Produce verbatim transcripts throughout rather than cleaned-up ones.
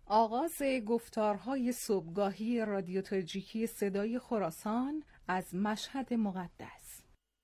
آغاز گفتارهای صبحگاهی رادیو تاجیکی صدای خراسان از مشهد مقدس.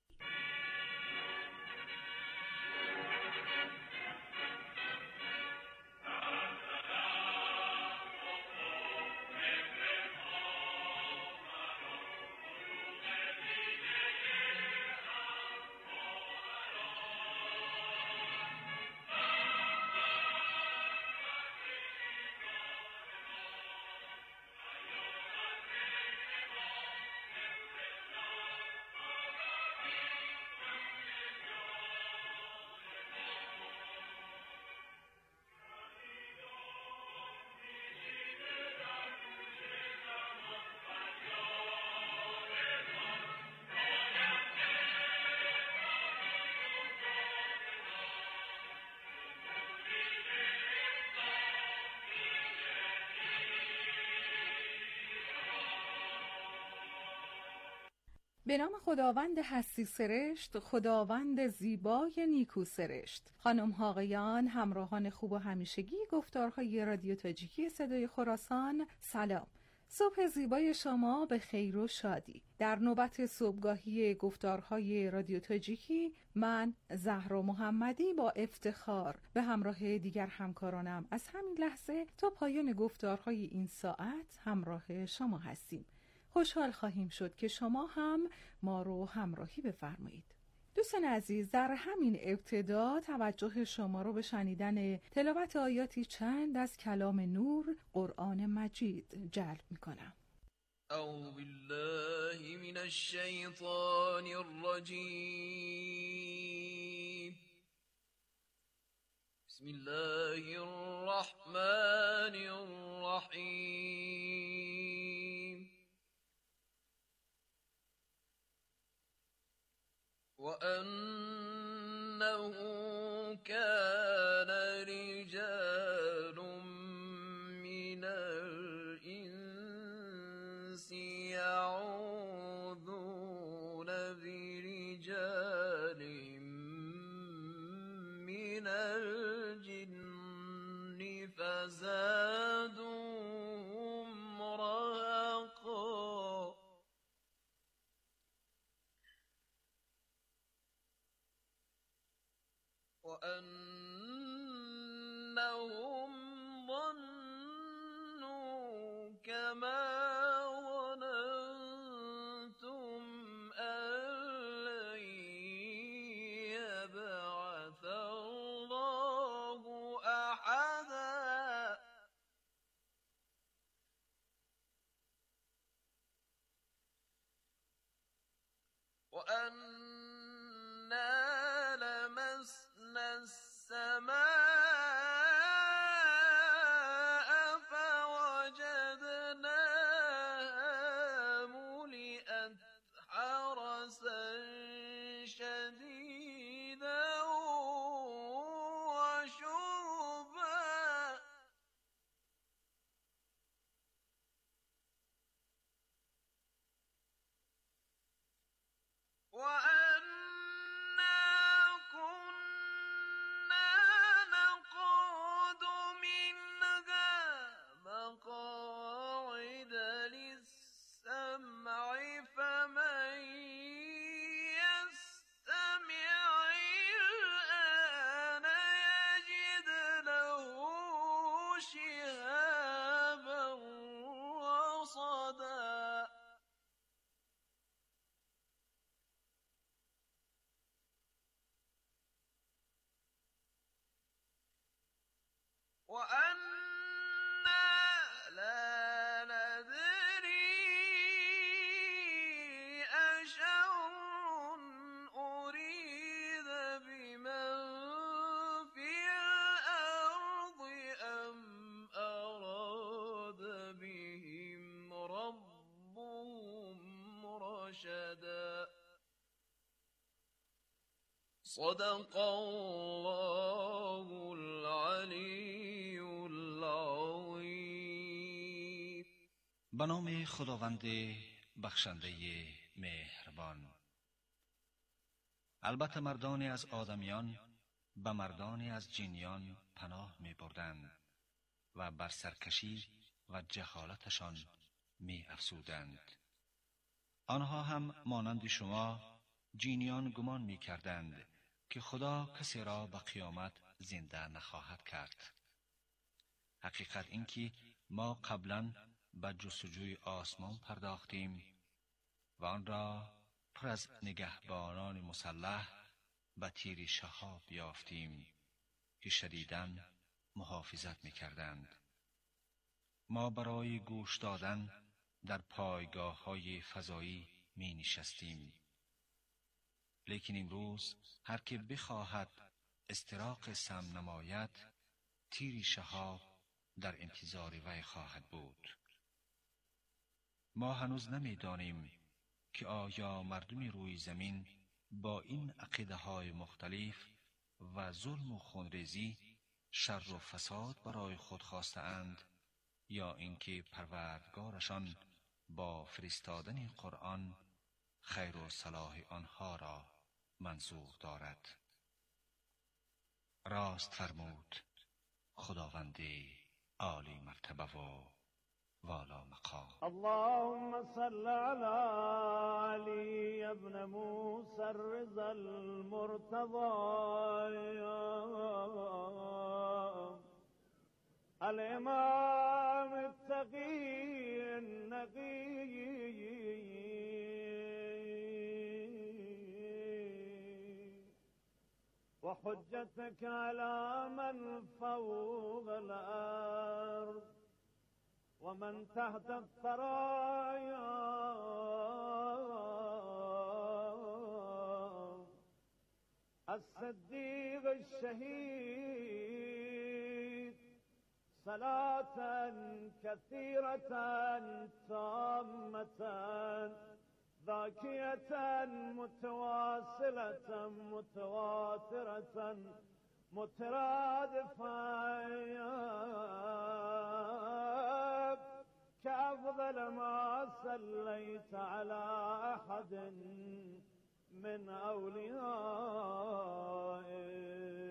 به نام خداوند هستی سرشت، خداوند زیبای نیکو سرشت. خانم ها آقایان، همراهان خوب و همیشگی گفتارهای رادیو تاجیکی صدای خراسان، سلام. صبح زیبای شما به خیر و شادی. در نوبت صبحگاهی گفتارهای رادیو تاجیکی، من زهرا محمدی با افتخار به همراه دیگر همکارانم از همین لحظه تا پایان گفتارهای این ساعت همراه شما هستیم. خوشحال خواهیم شد که شما هم ما رو همراهی بفرمایید. دوستان عزیز، در همین ابتدا توجه شما رو به شنیدن تلاوت آیاتی چند از کلام نور قرآن مجید جلب می‌کنم. اعوذ بالله من الشیطان الرجیم. بسم الله الرحمن الرحیم. وَأَنَّهُ كَانَ رِجَالٌ مِّنَ الْإِنسِ يَعُوذُونَ بِرِجَالٍ مِّنَ الْجِنِّ فَزَادُوهُمْ رَهَقًا. وَأَنَّهُمْ ظَنُّوا كَمَا ظَنَنتُمْ أَن لَّن يَبْعَثَ اللَّهُ أَحَدًا. وَأَنَّا لَمَسْنَا السَّمَاءَ فَوَجَدْنَاهَا مُلِئَتْ حَرَسًا شَدِيدًا وَشُهُبًا. وَأَنَّا كُنَّا نَقْعُدُ مِنْهَا مَقَاعِدَ لِلسَّمْعِ فَمَن يَسْتَمِعِ الْآنَ يَجِدْ لَهُ شِهَابًا رَّصَدًا. وَأَنَّا لَا نَدْرِي أَشَرٌّ أُرِيدَ بِمَن فِي الْأَرْضِ أَمْ أَرَادَ بِهِمْ رَبُّهُمْ رَشَدًا. صدق الله العلی العظیم. به نام خداوند بخشنده مهربان. البته مردانی از آدمیان به مردانی از جنیان پناه می بردند و بر سرکشی و جهالتشان می افزودند. آنها هم مانند شما جینیان گمان می کردند که خدا کسی را به قیامت زنده نخواهد کرد. حقیقت این که ما قبلا به جستجوی آسمان پرداختیم و آن را پر از نگهبانان مسلح به تیر شهاب یافتیم که شدیداً محافظت می کردند. ما برای گوش دادن در پایگاه های فضایی می نشستیم. لیکن امروز هر که بخواهد استراق سم نماید، تیر شهاب در انتظار وی خواهد بود. ما هنوز نمی دانیم که آیا مردم روی زمین با این عقیده های مختلف و ظلم و خونریزی شر و فساد برای خود خواسته اند یا اینکه پروردگارشان با فرستادن قرآن خیر و صلاح آنها را منظور دارد. راست فرمود خداوند عالی مرتبه و والا مقام. اللهم صل على علي ابن موسى الرضا المرتضى الامام التقي النقي وحجتك على من فوق الارض ومن تحت الثرايا الصديق الشهيد صلاة كثيرة تامة ذاكية متواصلة متواترة مترادفة كأفضل ما صليت على أحد من أوليائك.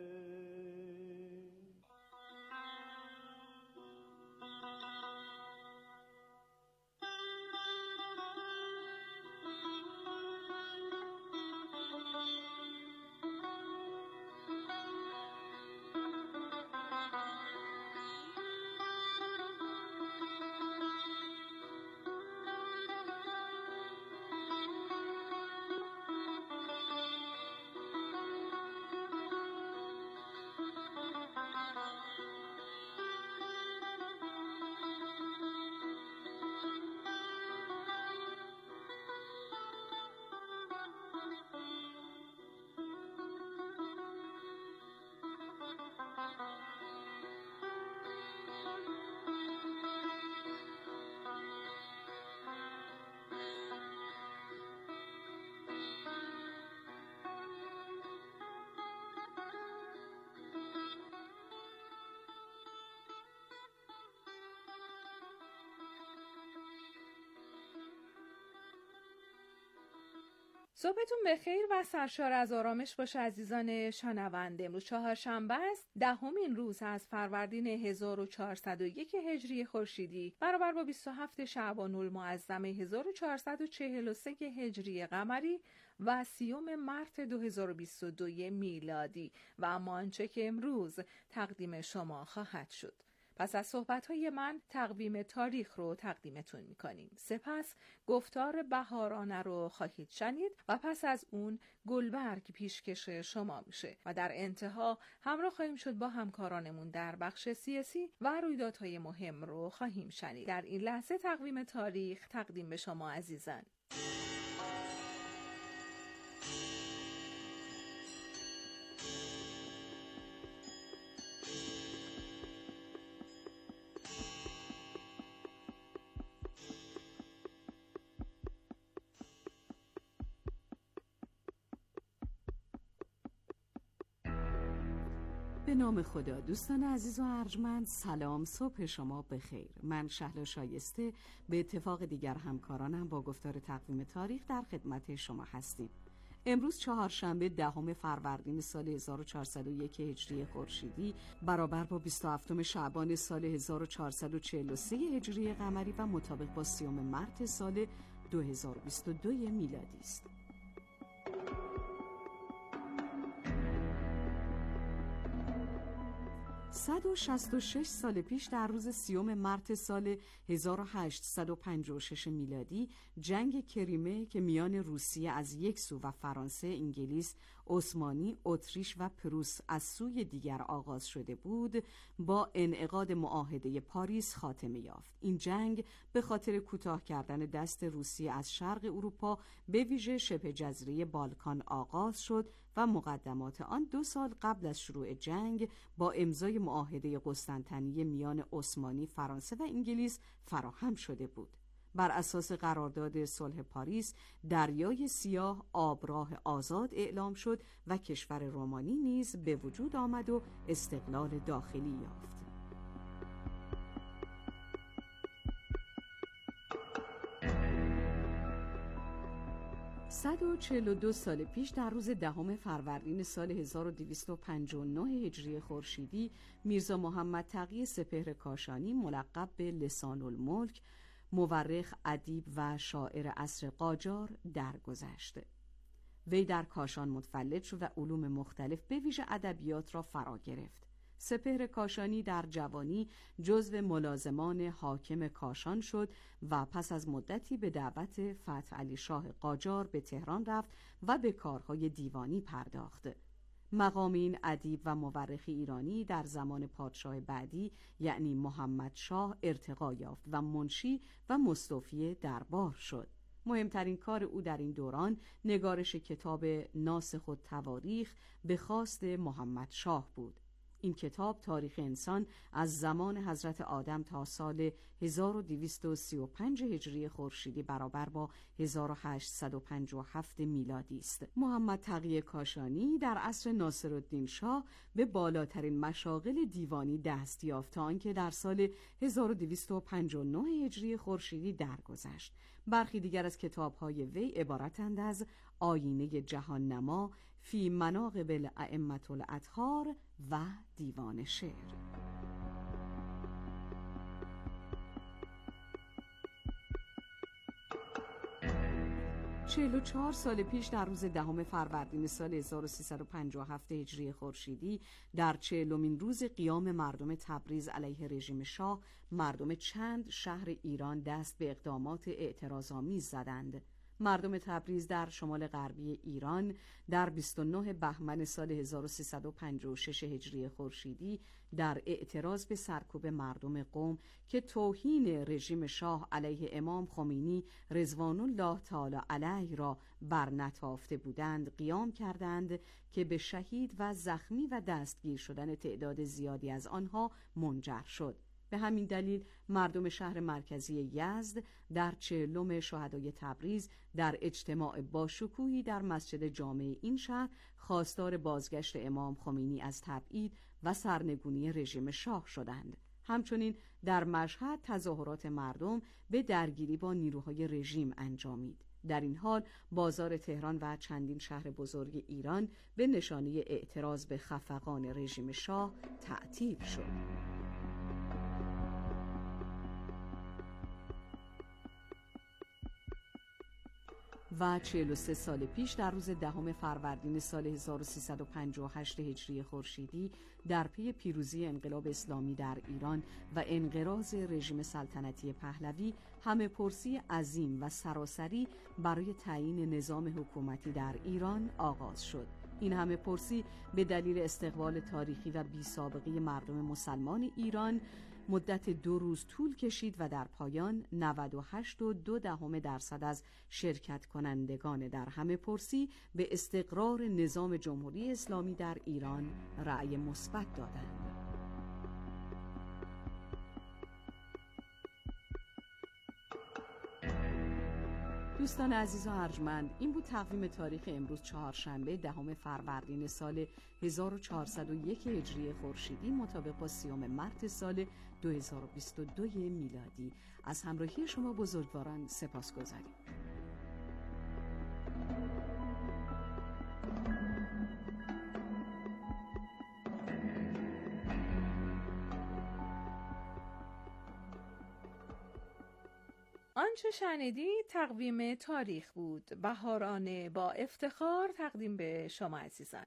صبحتون بخیر و سرشار از آرامش باشه عزیزان شنونده. امروز چهارشنبه است، دهمین روز از فروردین هزار و چهارصد و یک هجری خورشیدی برابر با بیست و هفت شعبان المعظم هزار و چهارصد و چهل و سه هجری قمری و سیوم مارس دو هزار و بیست و دو میلادی و اما آنچه که امروز تقدیم شما خواهد شد. پس از صحبت‌های من تقویم تاریخ رو تقدیمتون می‌کنیم. سپس گفتار بهارانه رو خواهید شنید و پس از اون گلبرگ پیشکش شما میشه و در انتها همراه خواهیم شد با همکارانمون در بخش سیاسی و رویدادهای مهم رو خواهیم شنید. در این لحظه تقویم تاریخ تقدیم به شما عزیزان. به نام خدا. دوستان عزیز و ارجمند، سلام، صبح شما بخیر. من شهلا شایسته به اتفاق دیگر همکارانم با گفتار تقویم تاریخ در خدمت شما هستیم. امروز چهارشنبه دهم فروردین سال هزار و چهارصد و یک هجری خورشیدی برابر با بیست و هفتم شعبان سال هزار و چهارصد و چهل و سه هجری قمری و مطابق با سیوم مارس سال دو هزار و بیست و دو میلادی است. صد و شصت و شش سال پیش در روز سیوم مارس سال هزار و هشتصد و پنجاه و شش میلادی جنگ کریمه که میان روسیه از یک سو و فرانسه، انگلیس، عثمانی، اتریش و پروس از سوی دیگر آغاز شده بود، با انعقاد معاهده پاریس خاتمه یافت. این جنگ به خاطر کوتاه کردن دست روسیه از شرق اروپا به ویژه شبه جزیره بالکان آغاز شد و مقدمات آن دو سال قبل از شروع جنگ با امضای معاهده قسطنطنیه میان عثمانی، فرانسه و انگلیس فراهم شده بود. بر اساس قرارداد صلح پاریس، دریای سیاه آبراه آزاد اعلام شد و کشور رومانی نیز به وجود آمد و استقلال داخلی یافت. صد و چهل و دو سال پیش در روز دهم فروردین سال هزار و دویست و پنجاه و نه هجری خورشیدی میرزا محمد تقی سپهر کاشانی ملقب به لسان الملک، مورخ، ادیب و شاعر عصر قاجار درگذشت. وی در کاشان متولد شد و علوم مختلف به ویژه ادبیات را فرا گرفت. سپهر کاشانی در جوانی جزو ملازمان حاکم کاشان شد و پس از مدتی به دعوت فتح علی شاه قاجار به تهران رفت و به کارهای دیوانی پرداخت. مقام این ادیب و مورخ ایرانی در زمان پادشاه بعدی یعنی محمد شاه ارتقا یافت و منشی و مستوفی دربار شد. مهمترین کار او در این دوران نگارش کتاب ناسخ التواریخ به خواست محمد شاه بود. این کتاب تاریخ انسان از زمان حضرت آدم تا سال هزار و دویست و سی و پنج هجری خورشیدی برابر با هزار و هشتصد و پنجاه و هفت میلادی است. محمد تقی کاشانی در عصر ناصرالدین شاه به بالاترین مشاغل دیوانی دست یافت تا آنکه در سال هزار و دویست و پنجاه و نه هجری خورشیدی درگذشت. برخی دیگر از کتاب‌های وی عبارتند از آیینه جهان نما، فی مناقب الائمة الاطهار و دیوان شعر. چهل و چهار سال پیش در روز دهم فروردین سال هزار و سیصد و پنجاه و هفت هجری خورشیدی در چهلمین روز قیام مردم تبریز علیه رژیم شاه، مردم چند شهر ایران دست به اقدامات اعتراض‌آمیز زدند. مردم تبریز در شمال غربی ایران در بیست و نه بهمن سال هزار و سیصد و پنجاه و شش هجری خورشیدی در اعتراض به سرکوب مردم قم که توهین رژیم شاه علیه امام خمینی رضوان الله تعالی علیه را برنتافته بودند قیام کردند که به شهید و زخمی و دستگیر شدن تعداد زیادی از آنها منجر شد. به همین دلیل مردم شهر مرکزی یزد در چهلم شهدای تبریز در اجتماع باشکوهی در مسجد جامع این شهر خواستار بازگشت امام خمینی از تبعید و سرنگونی رژیم شاه شدند. همچنین در مشهد تظاهرات مردم به درگیری با نیروهای رژیم انجامید. در این حال بازار تهران و چندین شهر بزرگ ایران به نشانه اعتراض به خفقان رژیم شاه تعطیل شد. و چهل و سه سال پیش در روز دهم فروردین سال هزار و سیصد و پنجاه و هشت هجری خورشیدی در پی پیروزی انقلاب اسلامی در ایران و انقراض رژیم سلطنتی پهلوی همه پرسی عظیم و سراسری برای تعیین نظام حکومتی در ایران آغاز شد. این همه پرسی به دلیل استقبال تاریخی و بی سابقه مردم مسلمان ایران مدت دو روز طول کشید و در پایان نود و هشت و دو دهم درصد از شرکت کنندگان در همه پرسی به استقرار نظام جمهوری اسلامی در ایران رأی مثبت دادند. دوستان عزیز و ارجمند، این بود تقویم تاریخ امروز چهارشنبه دهم فروردین سال هزار و چهارصد و یک هجری خورشیدی مطابق با سیوم مارس سال دو هزار و بیست و دو میلادی. از همراهی شما بزرگواران سپاسگزاریم. آنچه شنیدید تقویم تاریخ بود. بهارانه با افتخار تقدیم به شما عزیزان.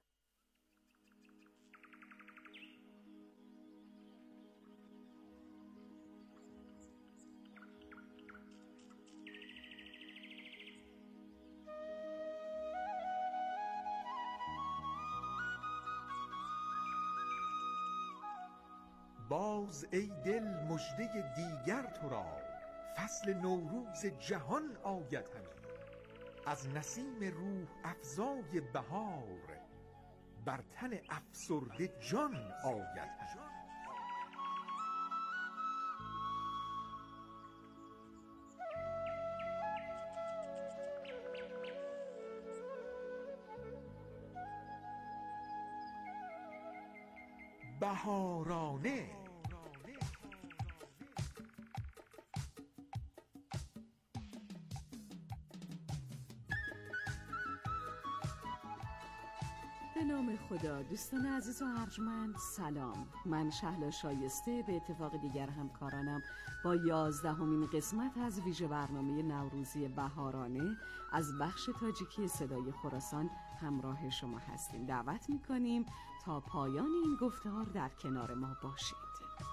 باز ای دل مژده دیگر تو را، فصل نوروز جهان آید همی. از نسیم روح افزای بهار، بر تن افسرده جان آید همی. بهارانه به نام خدا. دوستان عزیز و ارجمند سلام. من شهلا شایسته به اتفاق دیگر همکارانم با یازدهمین قسمت از ویژه برنامه نوروزی بهارانه از بخش تاجیکی صدای خراسان همراه شما هستیم. دعوت میکنیم تا پایان این گفتار در کنار ما باشید.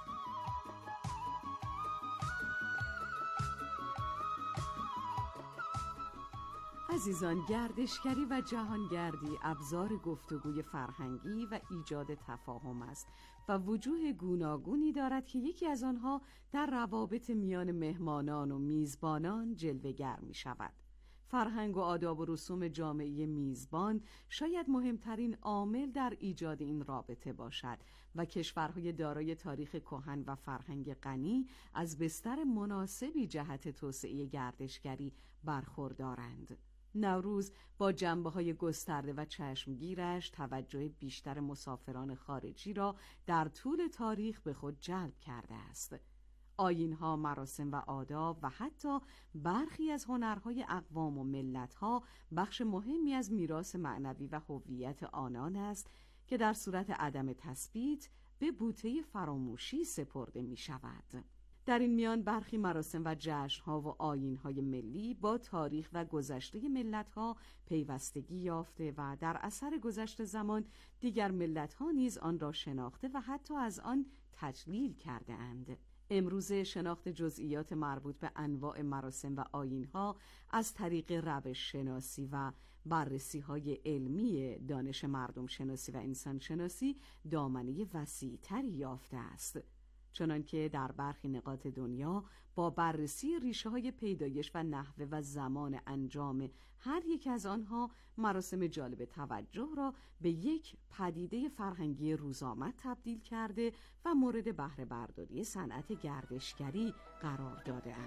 عزیزان، گردشگری و جهانگردی ابزار گفتگوی فرهنگی و ایجاد تفاهم است و وجوه گوناگونی دارد که یکی از آنها در روابط میان مهمانان و میزبانان جلوه‌گر می شود. فرهنگ و آداب و رسوم جامعه میزبان شاید مهمترین عامل در ایجاد این رابطه باشد و کشورهای دارای تاریخ کهن و فرهنگ غنی از بستر مناسبی جهت توسعه گردشگری برخوردارند. نوروز با جنبه‌های گسترده و چشمگیرش توجه بیشتر مسافران خارجی را در طول تاریخ به خود جلب کرده است. آیین‌ها، مراسم و آداب و حتی برخی از هنرهای اقوام و ملت‌ها بخش مهمی از میراث معنوی و هویت آنان است که در صورت عدم تثبیت به بوته فراموشی سپرده می‌شود. در این میان برخی مراسم و جشن‌ها و آیین‌های ملی با تاریخ و گذشته ملت‌ها پیوستگی یافته و در اثر گذشت زمان دیگر ملت‌ها نیز آن را شناخته و حتی از آن تجلیل کرده اند. امروزه شناخت جزئیات مربوط به انواع مراسم و آیین‌ها از طریق روش شناسی و بررسی‌های علمی دانش مردم شناسی و انسان شناسی دامنه وسیع‌تری یافته است. چنانکه در برخی نقاط دنیا با بررسی ریشه‌های پیدایش و نحوه و زمان انجام هر یک از آنها مراسم جالب توجه را به یک پدیده فرهنگی روزآمد تبدیل کرده و مورد بهره برداری صنعت گردشگری قرار داده‌اند.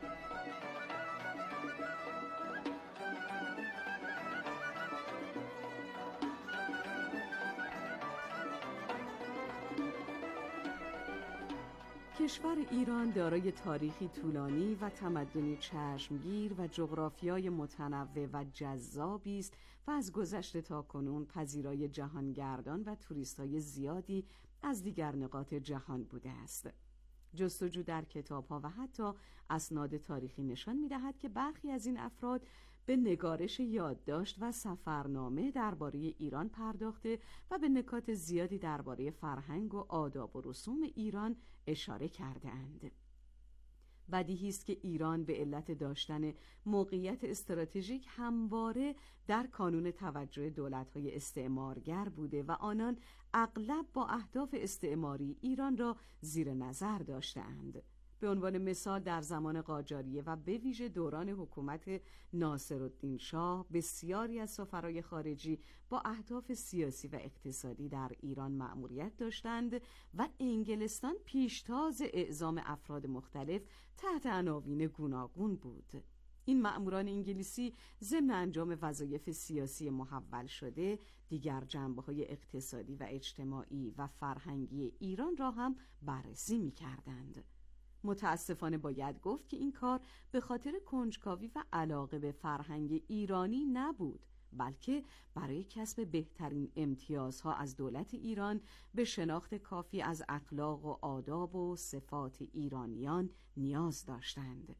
کشور ایران دارای تاریخی طولانی و تمدنی چشمگیر و جغرافیای متنوع و جذابی است و از گذشته تا کنون پذیرای جهانگردان و توریست‌های زیادی از دیگر نقاط جهان بوده است. جستجو در کتاب‌ها و حتی اسناد تاریخی نشان می‌دهد که برخی از این افراد به نگارش یادداشت و سفرنامه درباره ایران پرداخته و به نکات زیادی درباره فرهنگ و آداب و رسوم ایران اشاره کرده اند. بدیهی است که ایران به علت داشتن موقعیت استراتژیک همواره در کانون توجه دولت‌های استعمارگر بوده و آنان اغلب با اهداف استعماری ایران را زیر نظر داشته‌اند. به عنوان مثال در زمان قاجاریه و به ویژه دوران حکومت ناصرالدین شاه بسیاری از سفرای خارجی با اهداف سیاسی و اقتصادی در ایران مأموریت داشتند و انگلستان پیشتاز اعزام افراد مختلف تحت عناوین گوناگون بود. این مأموران انگلیسی ضمن انجام وظایف سیاسی محول شده دیگر جنبه‌های اقتصادی و اجتماعی و فرهنگی ایران را هم بررسی می‌کردند. متاسفانه باید گفت که این کار به خاطر کنجکاوی و علاقه به فرهنگ ایرانی نبود، بلکه برای کسب بهترین امتیازها از دولت ایران به شناخت کافی از اخلاق و آداب و صفات ایرانیان نیاز داشتند.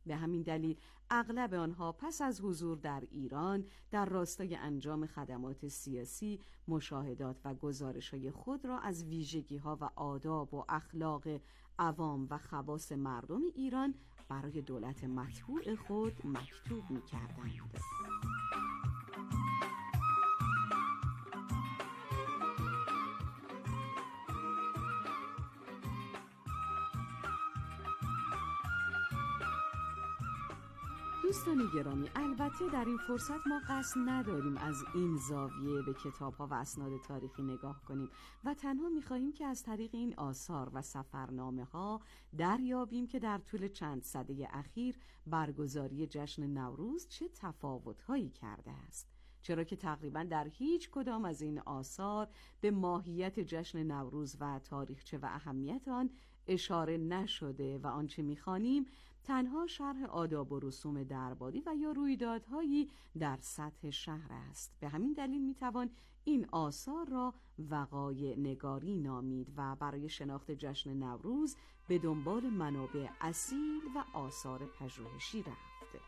به همین دلیل اغلب آنها پس از حضور در ایران در راستای انجام خدمات سیاسی مشاهدات و گزارش‌های خود را از ویژگی‌ها و آداب و اخلاق عوام و خواص مردم ایران برای دولت مطبوع خود مکتوب می‌کردند. دوستان گرامی، البته در این فرصت ما قصد نداریم از این زاویه به کتاب‌ها و اسناد تاریخی نگاه کنیم و تنها می‌خواهیم که از طریق این آثار و سفرنامه‌ها دریابیم که در طول چند سده اخیر برگزاری جشن نوروز چه تفاوت‌هایی کرده است، چرا که تقریباً در هیچ کدام از این آثار به ماهیت جشن نوروز و تاریخچه و اهمیت آن اشاره نشده و آنچه می‌خوانیم تنها شرح آداب و رسوم درباری و یا رویدادهایی در سطح شهر است. به همین دلیل میتوان این آثار را وقایع نگاری نامید و برای شناخت جشن نوروز به دنبال منابع اصیل و آثار پژوهشی رفت.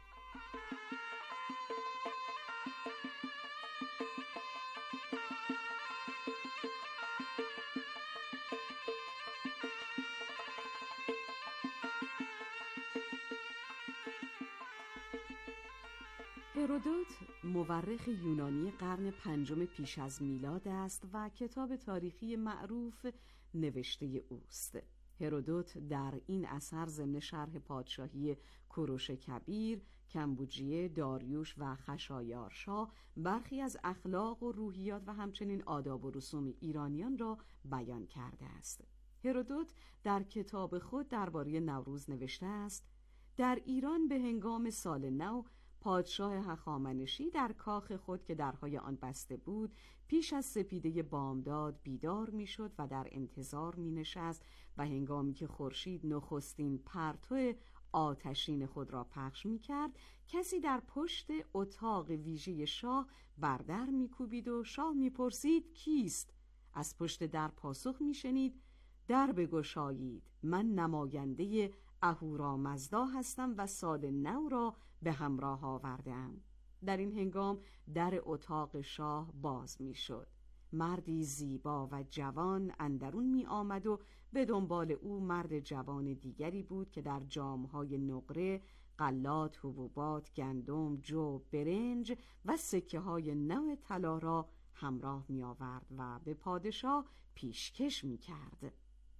هرودوت مورخ یونانی قرن پنجم پیش از میلاد است و کتاب تاریخی معروف نوشته اوست. هرودوت در این اثر ضمن شرح پادشاهی کوروش کبیر، کمبوجیه، داریوش و خشایارشا برخی از اخلاق و روحیات و همچنین آداب و رسوم ایرانیان را بیان کرده است. هرودوت در کتاب خود درباره نوروز نوشته است: در ایران به هنگام سال نو پادشاه هخامنشی در کاخ خود که درهای آن بسته بود پیش از سپیده بامداد بیدار میشد و در انتظار می نشست و هنگامی که خورشید نخستین پرتو آتشین خود را پخش می کرد کسی در پشت اتاق ویژه شاه بر در می کوبید و شاه می پرسید کیست؟ از پشت در پاسخ می شنید در بگشایید، من نماینده اهورامزدا هستم و سال نو را به همراه آوردم. در این هنگام در اتاق شاه باز می شد. مردی زیبا و جوان اندرون می آمد و به دنبال او مرد جوان دیگری بود که در جامهای نقره، غلات، حبوبات، گندم، جو، برنج و سکه های نو طلا را همراه می آورد و به پادشاه پیشکش می کرد.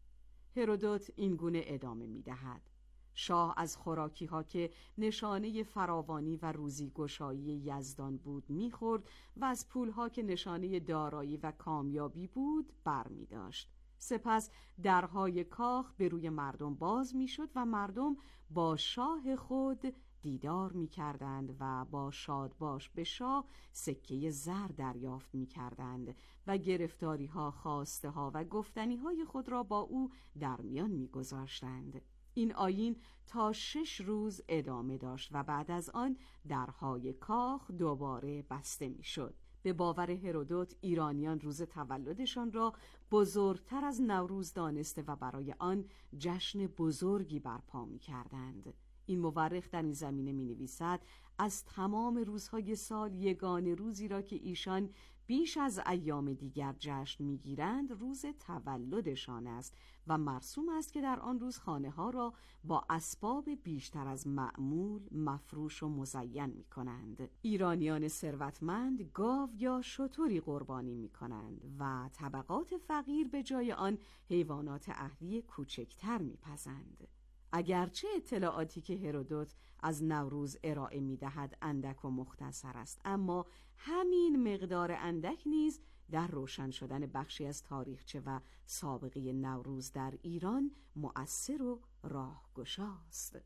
هرودوت این گونه ادامه می دهد: شاه از خوراکی ها که نشانه فراوانی و روزی گشایی یزدان بود میخورد و از پول ها که نشانه دارایی و کامیابی بود بر می داشت. سپس درهای کاخ به روی مردم باز می شد و مردم با شاه خود دیدار می کردند و با شادباش به شاه سکه زر دریافت می کردند و گرفتاری ها، خواسته ها و گفتنی های خود را با او در میان می گذاشتند. این آیین تا شش روز ادامه داشت و بعد از آن درهای کاخ دوباره بسته می شد. به باور هرودوت ایرانیان روز تولدشان را بزرگتر از نوروز دانسته و برای آن جشن بزرگی برپا می کردند. این مورخ در این زمینه می نویسد از تمام روزهای سال یگانه روزی را که ایشان بیش از ایام دیگر جشن می گیرند روز تولدشان است و مرسوم است که در آن روز خانه ها را با اسباب بیشتر از معمول مفروش و مزین می کنند. ایرانیان ثروتمند گاو یا شتری قربانی می کنند و طبقات فقیر به جای آن حیوانات اهلی کوچکتر می پزند. اگرچه اطلاعاتی که هرودوت از نوروز ارائه می‌دهد اندک و مختصر است، اما همین مقدار اندک نیز در روشن شدن بخشی از تاریخچه و سابقه نوروز در ایران مؤثر و راهگشاست.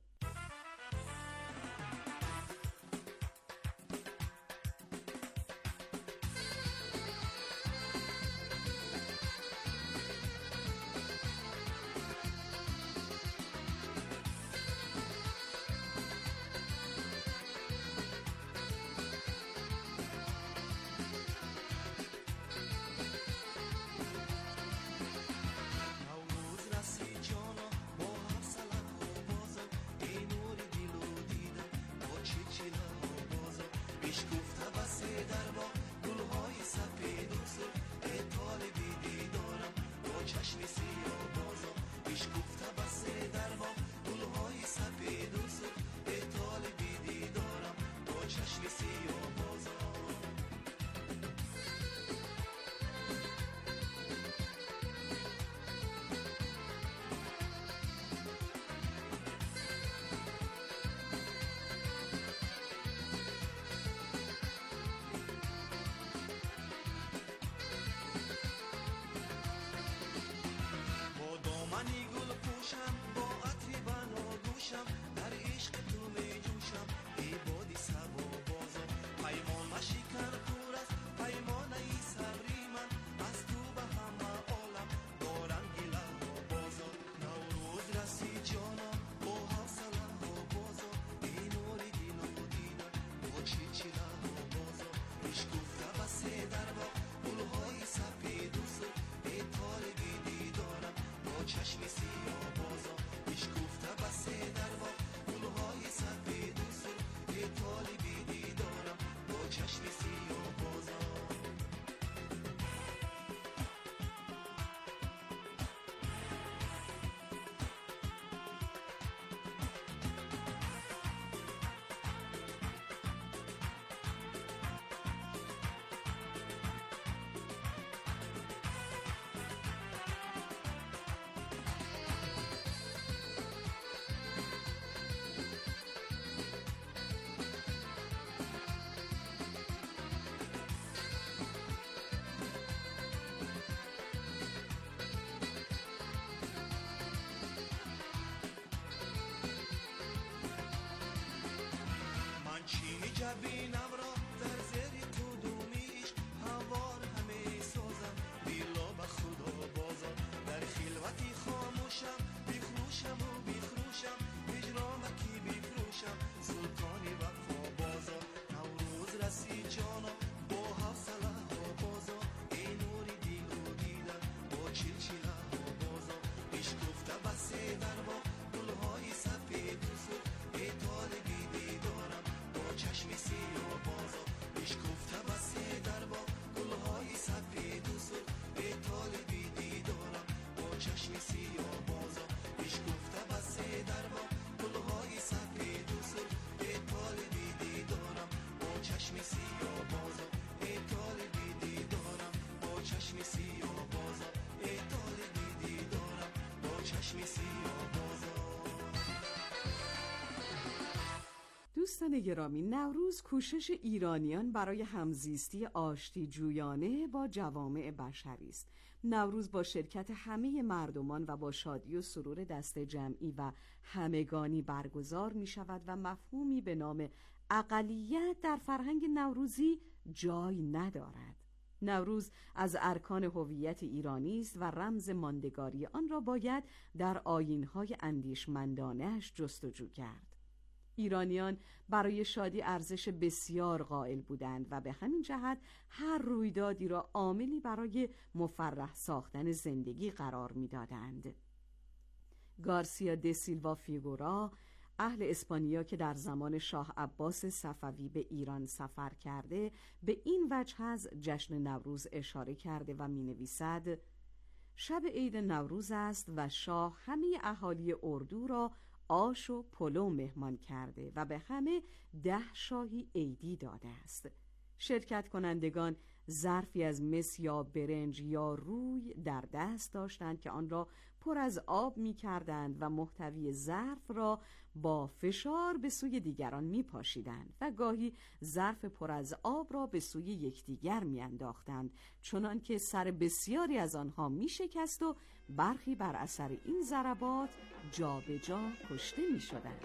بینم را در زیر قدومیش هموار همه سازم بیلا به خدا بازم در خلوتی خاموشم بخروشم و بخروشم هجرانکی بفروشم سلطانی وفا بازا نوروز رسید جانا با حوصله ها بازا ای نوری دیل و دیدن با چلچله ها بازا پیش گفته بسه در با گلهای سفید و سرخ ای طالبی دیدارم با چشم سیاه بازا پیش گفته بسه در با گلهای سفید و سرخ ای طالبی دیدارم با چشم سیاه بازا پیش گفته بسه در با گلهای سفید و سرخ ای طالبی دیدارم با چشم سیاه بازا ای طالبی دیدارم با چشم سیاه بازا ای طالبی دیدارم با چشم سیاه بازا. دوستان گرامی، نوروز کوشش ایرانیان برای همزیستی آشتی جویانه با جوامع بشری است. نوروز با شرکت همه مردمان و با شادی و سرور دست جمعی و همگانی برگزار می شود و مفهومی به نام اقلیت در فرهنگ نوروزی جای ندارد. نوروز از ارکان هویت ایرانی است و رمز ماندگاری آن را باید در آیین‌های اندیشمندانه‌اش جستجو کرد. ایرانیان برای شادی ارزش بسیار قائل بودند و به همین جهت هر رویدادی را عاملی برای مفرح ساختن زندگی قرار می‌دادند. گارسیا د سیلوا فیگورا، اهل اسپانیا که در زمان شاه عباس صفوی به ایران سفر کرده، به این وجه از جشن نوروز اشاره کرده و می‌نویسد: شب عید نوروز است و شاه همه اهالی اردو را آش و پلو مهمان کرده و به همه ده شاهی عیدی داده است. شرکت کنندگان ظرفی از مس یا برنج یا روی در دست داشتند که آن را پر از آب می کردند و محتوی ظرف را با فشار به سوی دیگران می پاشیدند و گاهی ظرف پر از آب را به سوی یکدیگر می انداختند، چنان که سر بسیاری از آنها می شکست و برخی بر اثر این ضربات جا به جا کشته می شدند.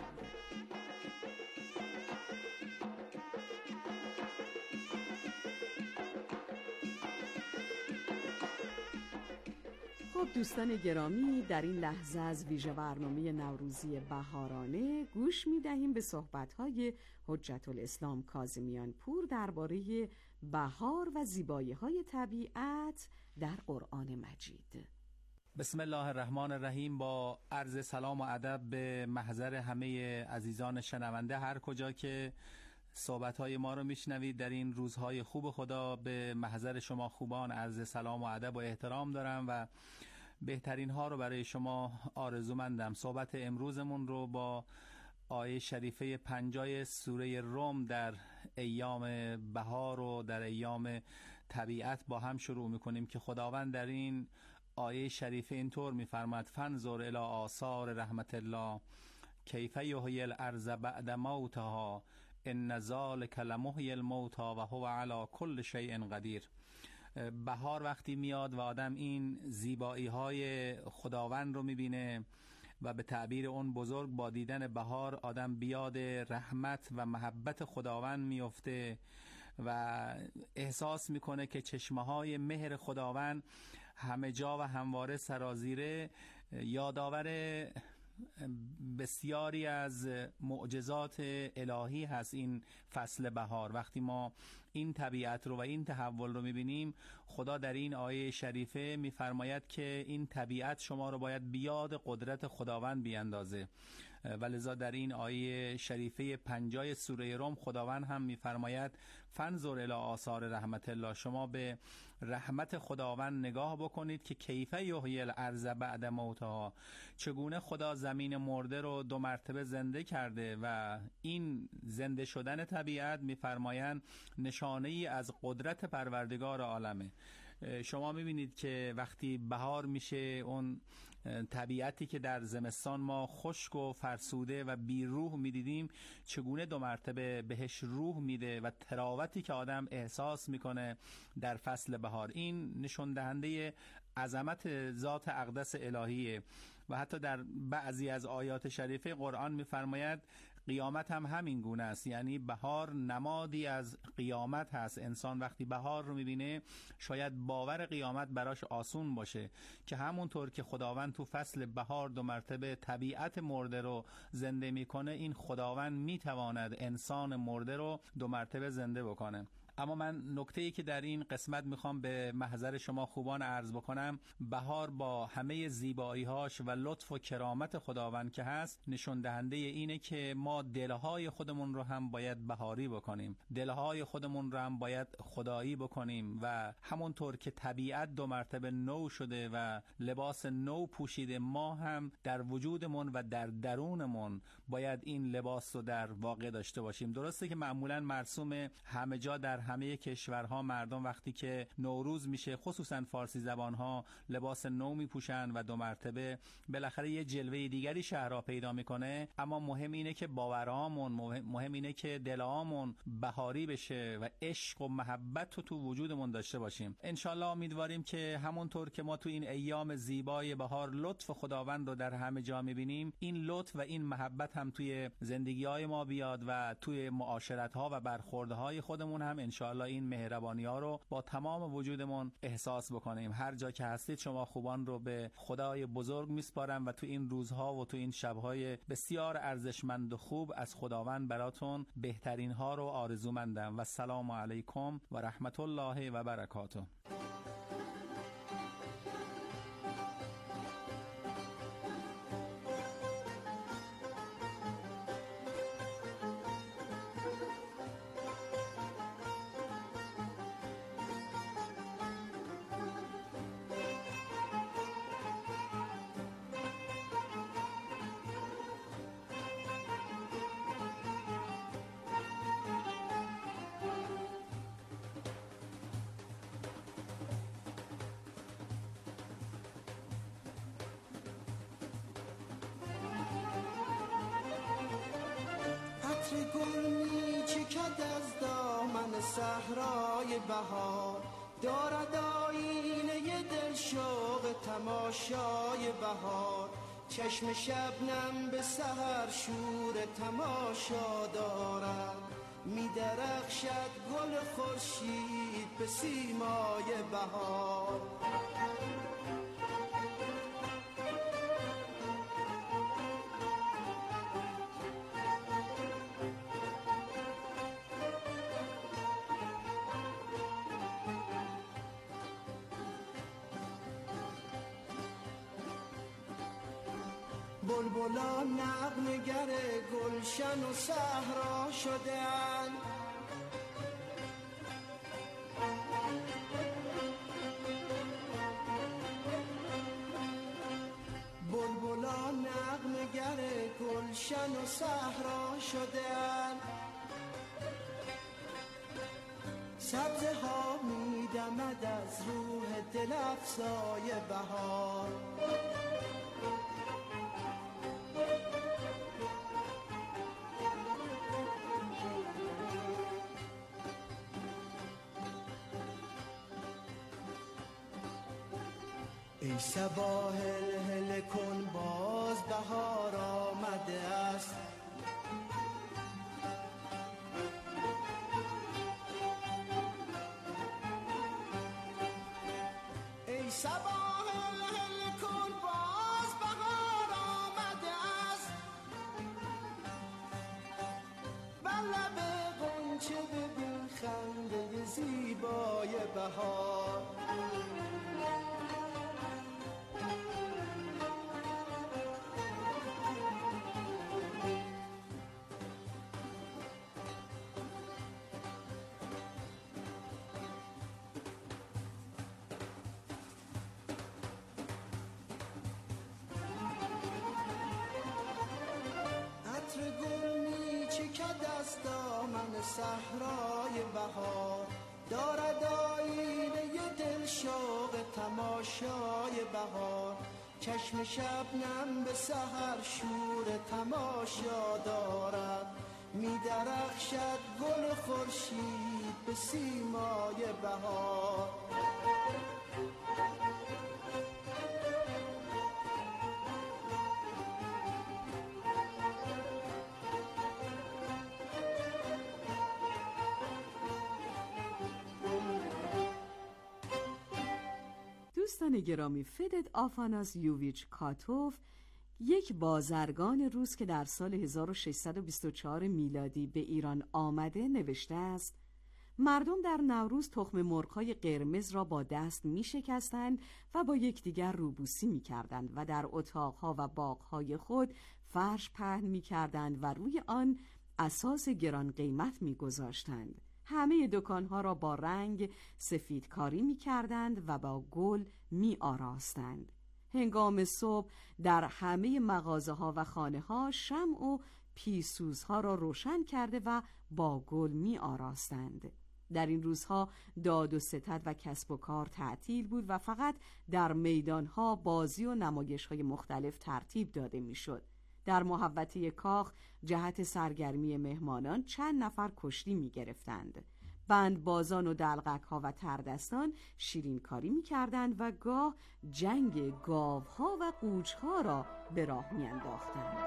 خب دوستان گرامی، در این لحظه از ویژه برنامه نوروزی بهارانه گوش می دهیم به صحبت‌های حجت الاسلام کاظمیان پور درباره بهار و زیبایی‌های طبیعت در قرآن مجید. بسم الله الرحمن الرحیم. با عرض سلام و ادب به محضر همه عزیزان شنونده هر کجا که صحبت‌های ما رو میشنوید در این روزهای خوب خدا، به محضر شما خوبان عرض سلام و ادب و احترام دارم و بهترین ها رو برای شما آرزومندم. صحبت امروزمون رو با آیه شریفه پنجای سوره روم در ایام بهار و در ایام طبیعت با هم شروع میکنیم که خداوند در این آیه شریفه اینطور میفرماد: فانظر الی آثار رحمت الله کیف یحیی الارض بعد موتها ان ذلک لمحیی الموتی و هو علی کل شیء قدیر. بهار وقتی میاد و آدم این زیبایی های خداوند رو میبینه و به تعبیر اون بزرگ با دیدن بهار آدم بیاد رحمت و محبت خداوند میفته و احساس میکنه که چشمه های مهر خداوند همه جا و همواره سرازیره. یادآور بسیاری از معجزات الهی هست این فصل بهار. وقتی ما این طبیعت رو و این تحول رو میبینیم، خدا در این آیه شریفه میفرماید که این طبیعت شما رو باید بیاد قدرت خداوند بیاندازه. ولذا در این آیه شریفه پنجای سوره روم خداوند هم میفرماید فانظر الی آثار رحمت الله، شما به رحمت خداوند نگاه بکنید که کیف یحیی الارض بعد موتها، چگونه خدا زمین مرده رو دو مرتبه زنده کرده و این زنده شدن طبیعت میفرمایند نشانه ای از قدرت پروردگار عالمه. شما میبینید که وقتی بهار میشه، اون طبیعتی که در زمستان ما خشک و فرسوده و بی روح میدیدیم چگونه دو مرتبه بهش روح میده و تراوتی که آدم احساس میکنه در فصل بهار، این نشون دهنده عظمت ذات اقدس الهیه. و حتی در بعضی از آیات شریفه قرآن میفرماید قیامت هم همین گونه است. یعنی بهار نمادی از قیامت هست. انسان وقتی بهار رو میبینه شاید باور قیامت براش آسون باشه که همونطور که خداوند تو فصل بهار دو مرتبه طبیعت مرده رو زنده میکنه، این خداوند میتواند انسان مرده رو دو مرتبه زنده بکنه. اما من نکته‌ای که در این قسمت میخوام به محضر شما خوبان عرض بکنم، بهار با همه زیبایی‌هاش و لطف و کرامت خداوند که هست، نشون دهنده اینه که ما دلهای خودمون رو هم باید بهاری بکنیم، دلهای خودمون رو هم باید خدایی بکنیم و همونطور که طبیعت دو مرتبه نو شده و لباس نو پوشیده، ما هم در وجودمون و در درونمون باید این لباس رو در واقع داشته باشیم. درسته که معمولاً مرسوم همه جا در همه کشورها مردم وقتی که نوروز میشه، خصوصا فارسی زبانها، لباس نو میپوشن و دو مرتبه بالاخره یه جلوه دیگری شهرها پیدا میکنه. اما مهم اینه که باورامون، مهم اینه که دلامون بهاری بشه و عشق و محبت رو تو وجودمون داشته باشیم. انشالله امیدواریم که همونطور که ما تو این ایام زیبای بهار لطف خداوند رو در همه جا میبینیم، این لطف و این محبت هم توی زندگی‌های ما بیاد و توی معاشرت‌ها و برخوردهای خودمون هم انشاءالله این مهربانی‌ها رو با تمام وجودمون احساس بکنیم. هر جا که هستید شما خوبان رو به خدای بزرگ میسپارم و تو این روزها و تو این شب‌های بسیار ارزشمند و خوب از خداوند براتون بهترین ها رو آرزومندم و سلام علیکم و رحمت الله و برکاته. عطر گل می چکد از دامن صحرای بهار، دارد آینه دل شوق تماشای بهار. چشم شبنم به سحر شور تماشا دارد، می درخشد گل خورشید به سیمای بهار. بلبلان نغمه‌گر گلشن و صحرا شده‌اند، بلبلان نغمه‌گر گلشن و صحرا شده‌اند. سبزه ها می‌دمد از روح دل افزای بهار. ای صبا هل هل کن باز بهار آمده است. ای صبا هل هل کن باز بهار آمده است. بر لب غنچه ببین خنده زیبای بهار. عطر گل می چکد از دامن صحرای بهار، دارد آینه دل شوق تماشای بهار. چشم شبنم به سحر شور تماشا دارد، می درخشد گل خورشید به سیمای بهار. دوستان گرامی، فدت آفاناسیوویچ کاتوف، یک بازرگان روس که در سال هزار و ششصد و بیست و چهار میلادی به ایران آمده، نوشته است: مردم در نوروز تخم مرغ‌های قرمز را با دست می شکستند و با یکدیگر روبوسی می کردند و در اتاقها و باغهای خود فرش پهن می کردند و روی آن اساس گران قیمت می گذاشتند. همه دکانها را با رنگ سفید کاری می کردند و با گل می آراستند. هنگام صبح در همه مغازه ها و خانه ها شمع و پیسوزها را روشن کرده و با گل می آراستند. در این روزها داد و ستد و کسب و کار تعطیل بود و فقط در میدانها بازی و نمایش‌های مختلف ترتیب داده می‌شد. در محوطه کاخ جهت سرگرمی مهمانان چند نفر کشتی می‌گرفتند. بندبازان و دلقک‌ها و تردستان شیرینکاری می‌کردند و گاه جنگ گاوها و قوچها را به راه می‌انداختند.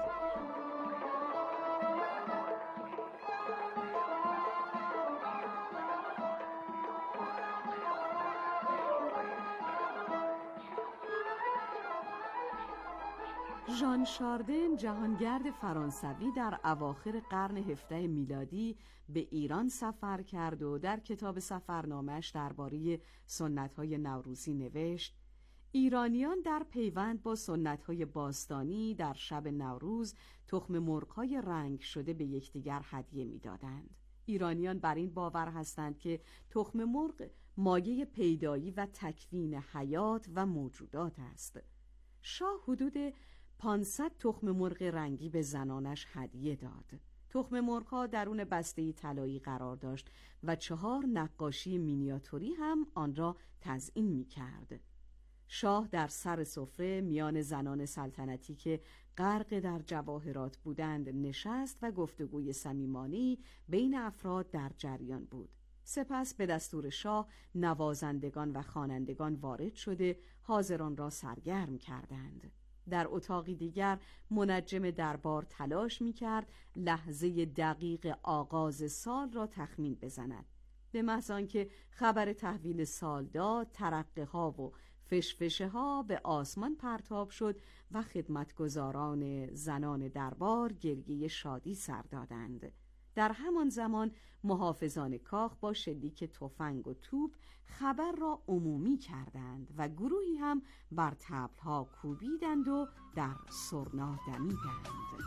ژان شاردن، جهانگرد فرانسوی، در اواخر قرن هفدهم میلادی به ایران سفر کرد و در کتاب سفرنامه‌اش درباره سنت‌های نوروزی نوشت: ایرانیان در پیوند با سنت‌های باستانی در شب نوروز تخم مرغ‌های رنگ شده به یکدیگر هدیه می‌دادند. ایرانیان بر این باور هستند که تخم مرغ مایه پیدایی و تکوین حیات و موجودات است. شاه حدود پانصد تخم مرغ رنگی به زنانش هدیه داد. تخم مرغ‌ها درون بسته‌ای طلایی قرار داشت و چهار نقاشی مینیاتوری هم آن را تزیین می‌کرد. شاه در سر سفره میان زنان سلطنتی که غرق در جواهرات بودند نشست و گفتگوی صمیمانه‌ای بین افراد در جریان بود. سپس به دستور شاه نوازندگان و خوانندگان وارد شده حاضران را سرگرم کردند. در اتاقی دیگر منجم دربار تلاش می‌کرد لحظه دقیق آغاز سال را تخمین بزند. به محض آنکه خبر تحویل سال داد، ترقه‌ها و فشفشه‌ها به آسمان پرتاب شد و خدمتگزاران زنان دربار گریه شادی سر دادند. در همان زمان محافظان کاخ با شلیک تفنگ و توپ خبر را عمومی کردند و گروهی هم بر طبل‌ها کوبیدند و در سرنا دمیدند.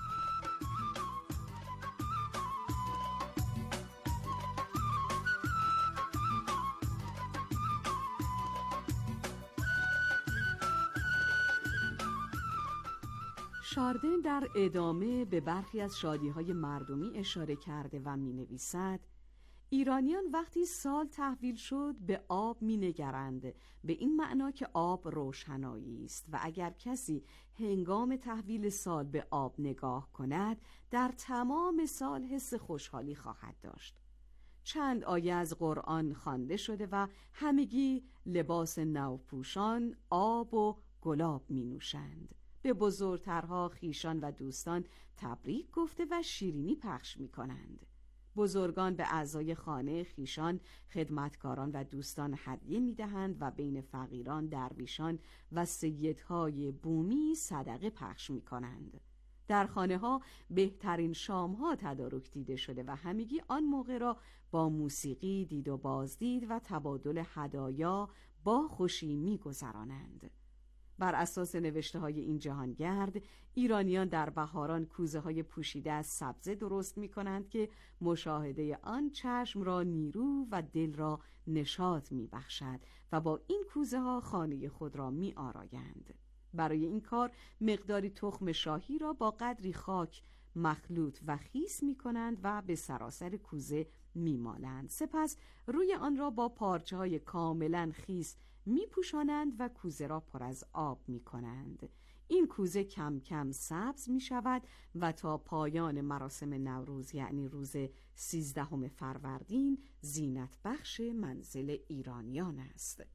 شاردن در ادامه به برخی از شادی‌های مردمی اشاره کرده و می‌نویسد: ایرانیان وقتی سال تحویل شد به آب می‌نگرند، به این معنا که آب روشنایی است و اگر کسی هنگام تحویل سال به آب نگاه کند در تمام سال حس خوشحالی خواهد داشت. چند آیه از قرآن خوانده شده و همگی لباس نوپوشان آب و گلاب می‌نوشند. به بزرگترها، خیشان و دوستان تبریک گفته و شیرینی پخش می کنند. بزرگان به اعضای خانه، خیشان، خدمتکاران و دوستان هدیه می دهند و بین فقیران، درویشان و سیدهای بومی صدقه پخش می کنند. در خانه ها بهترین شام ها تدارک دیده شده و همگی آن موقع را با موسیقی، دید و بازدید و تبادل هدایا با خوشی می گذرانند. بر اساس نوشته های این جهانگرد، ایرانیان در بهاران کوزه های پوشیده از سبزه درست می کنند که مشاهده آن چشم را نیرو و دل را نشاط می بخشد و با این کوزه ها خانه خود را می آرایند. برای این کار مقداری تخم شاهی را با قدری خاک مخلوط و خیس می کنند و به سراسر کوزه می مالند. سپس روی آن را با پارچه های کاملا خیس می پوشانند و کوزه را پر از آب می کنند. این کوزه کم کم سبز می شود و تا پایان مراسم نوروز یعنی روز سیزدهم فروردین زینت بخش منزل ایرانیان است.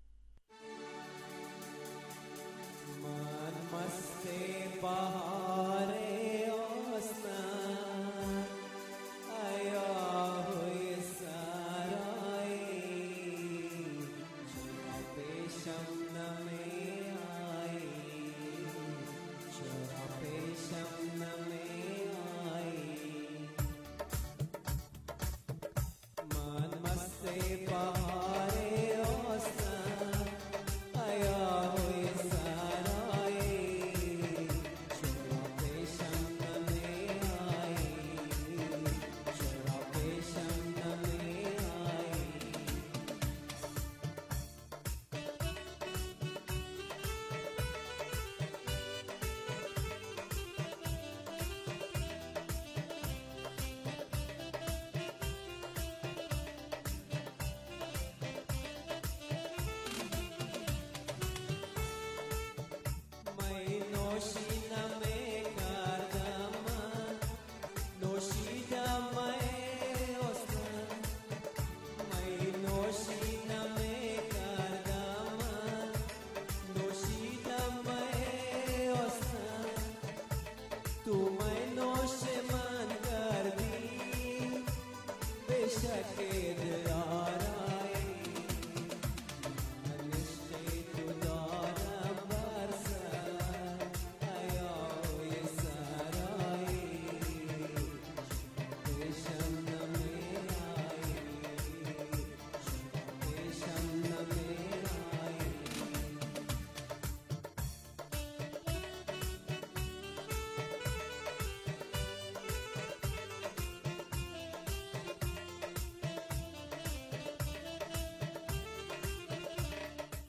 من مست بهار آسمان ایاهوی سرایی جا پیشم نمی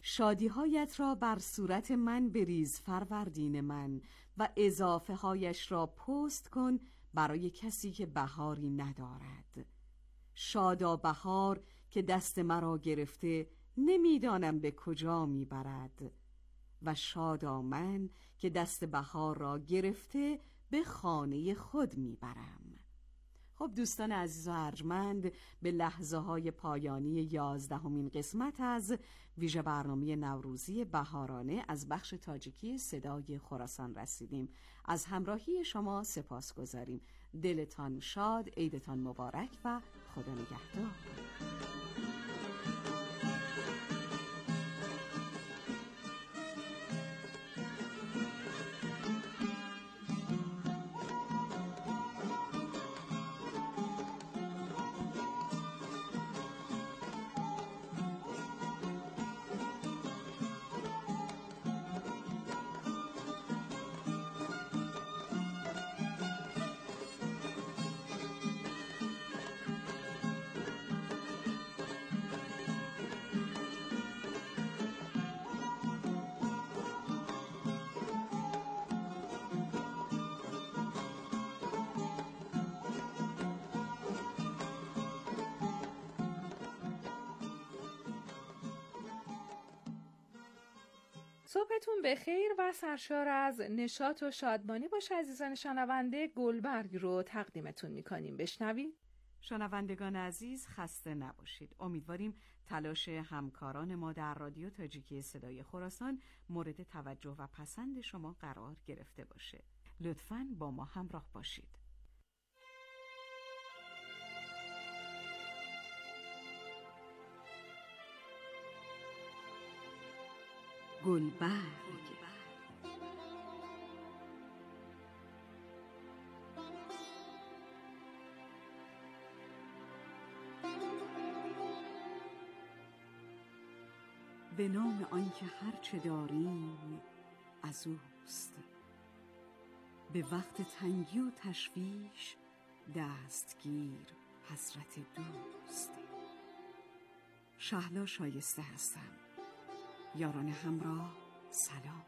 شادی‌هایت را بر صورت من بریز فروردین من و اضافه هایش را پست کن برای کسی که بهاری ندارد. شادا بهار که دست مرا گرفته نمیدانم به کجا میبرد و شادا من که دست بهار را گرفته به خانه خود میبرم. خب دوستان عزیز و ارجمند، به لحظه های پایانی یازدهمین قسمت از ویژه برنامه نوروزی بهارانه از بخش تاجیکی صدای خراسان رسیدیم. از همراهی شما سپاس گذاریم. دلتان شاد، عیدتان مبارک و خدا نگهدار. صبحتون بخیر و سرشار از نشاط و شادمانی باشه عزیزان شنونده. گلبرگ رو تقدیمتون میکنیم، بشنوید. شنوندگان عزیز خسته نباشید. امیدواریم تلاش همکاران ما در رادیو تاجیکی صدای خراسان مورد توجه و پسند شما قرار گرفته باشه. لطفاً با ما همراه باشید. گلبرگ. به نام آنکه هر چه داریم از اوست، به وقت تنگی و تشویش دستگیر حضرت دوست. شهلا شایسته هستم. یاران همراه سلام.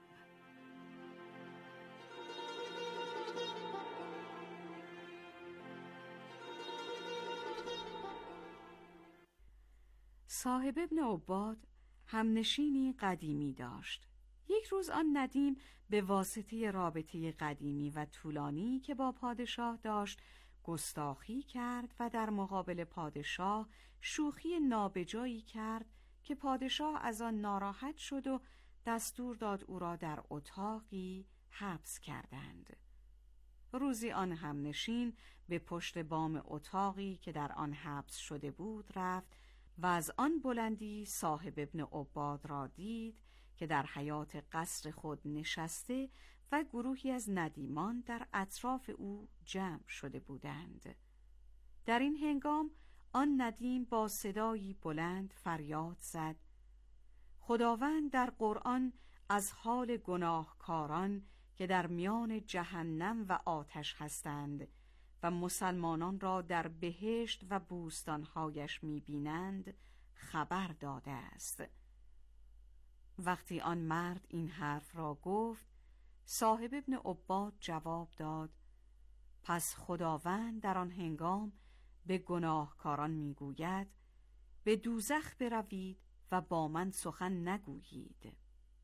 صاحب ابن عباد همنشینی قدیمی داشت. یک روز آن ندیم به واسطه رابطه قدیمی و طولانی که با پادشاه داشت گستاخی کرد و در مقابل پادشاه شوخی نابجایی کرد که پادشاه از آن ناراحت شد و دستور داد او را در اتاقی حبس کردند. روزی آن همنشین به پشت بام اتاقی که در آن حبس شده بود رفت و از آن بلندی صاحب ابن عباد را دید که در حیاط قصر خود نشسته و گروهی از ندیمان در اطراف او جمع شده بودند. در این هنگام آن ندیم با صدایی بلند فریاد زد: خداوند در قرآن از حال گناهکاران که در میان جهنم و آتش هستند و مسلمانان را در بهشت و بوستانهایش می‌بینند خبر داده است. وقتی آن مرد این حرف را گفت، صاحب ابن عباد جواب داد: پس خداوند در آن هنگام به گناهکاران میگوید به دوزخ بروید و با من سخن نگویید.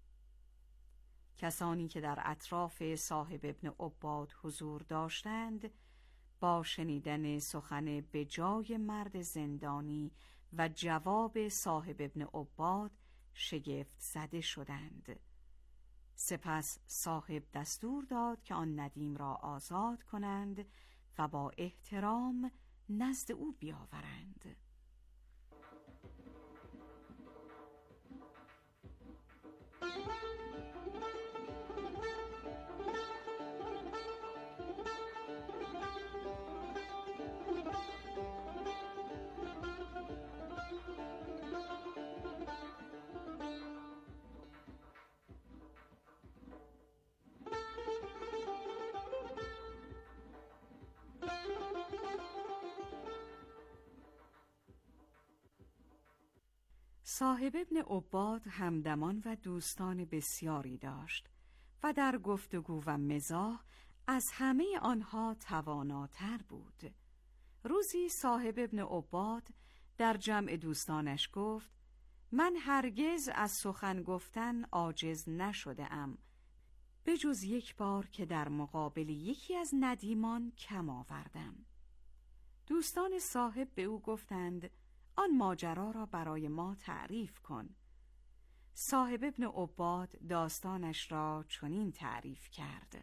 کسانی که در اطراف صاحب ابن عباد حضور داشتند با شنیدن سخن به جای مرد زندانی و جواب صاحب ابن عباد شگفت زده شدند. سپس صاحب دستور داد که آن ندیم را آزاد کنند و با احترام نزد او بیاورند. صاحب ابن عباد همدمان و دوستان بسیاری داشت و در گفتگو و مزاح از همه آنها تواناتر بود. روزی صاحب ابن عباد در جمع دوستانش گفت: من هرگز از سخن گفتن عاجز نشده ام، به جز یک بار که در مقابل یکی از ندیمان کم آوردم. دوستان صاحب به او گفتند: آن ماجرا را برای ما تعریف کن. صاحب ابن عباد داستانش را چنین تعریف کرد: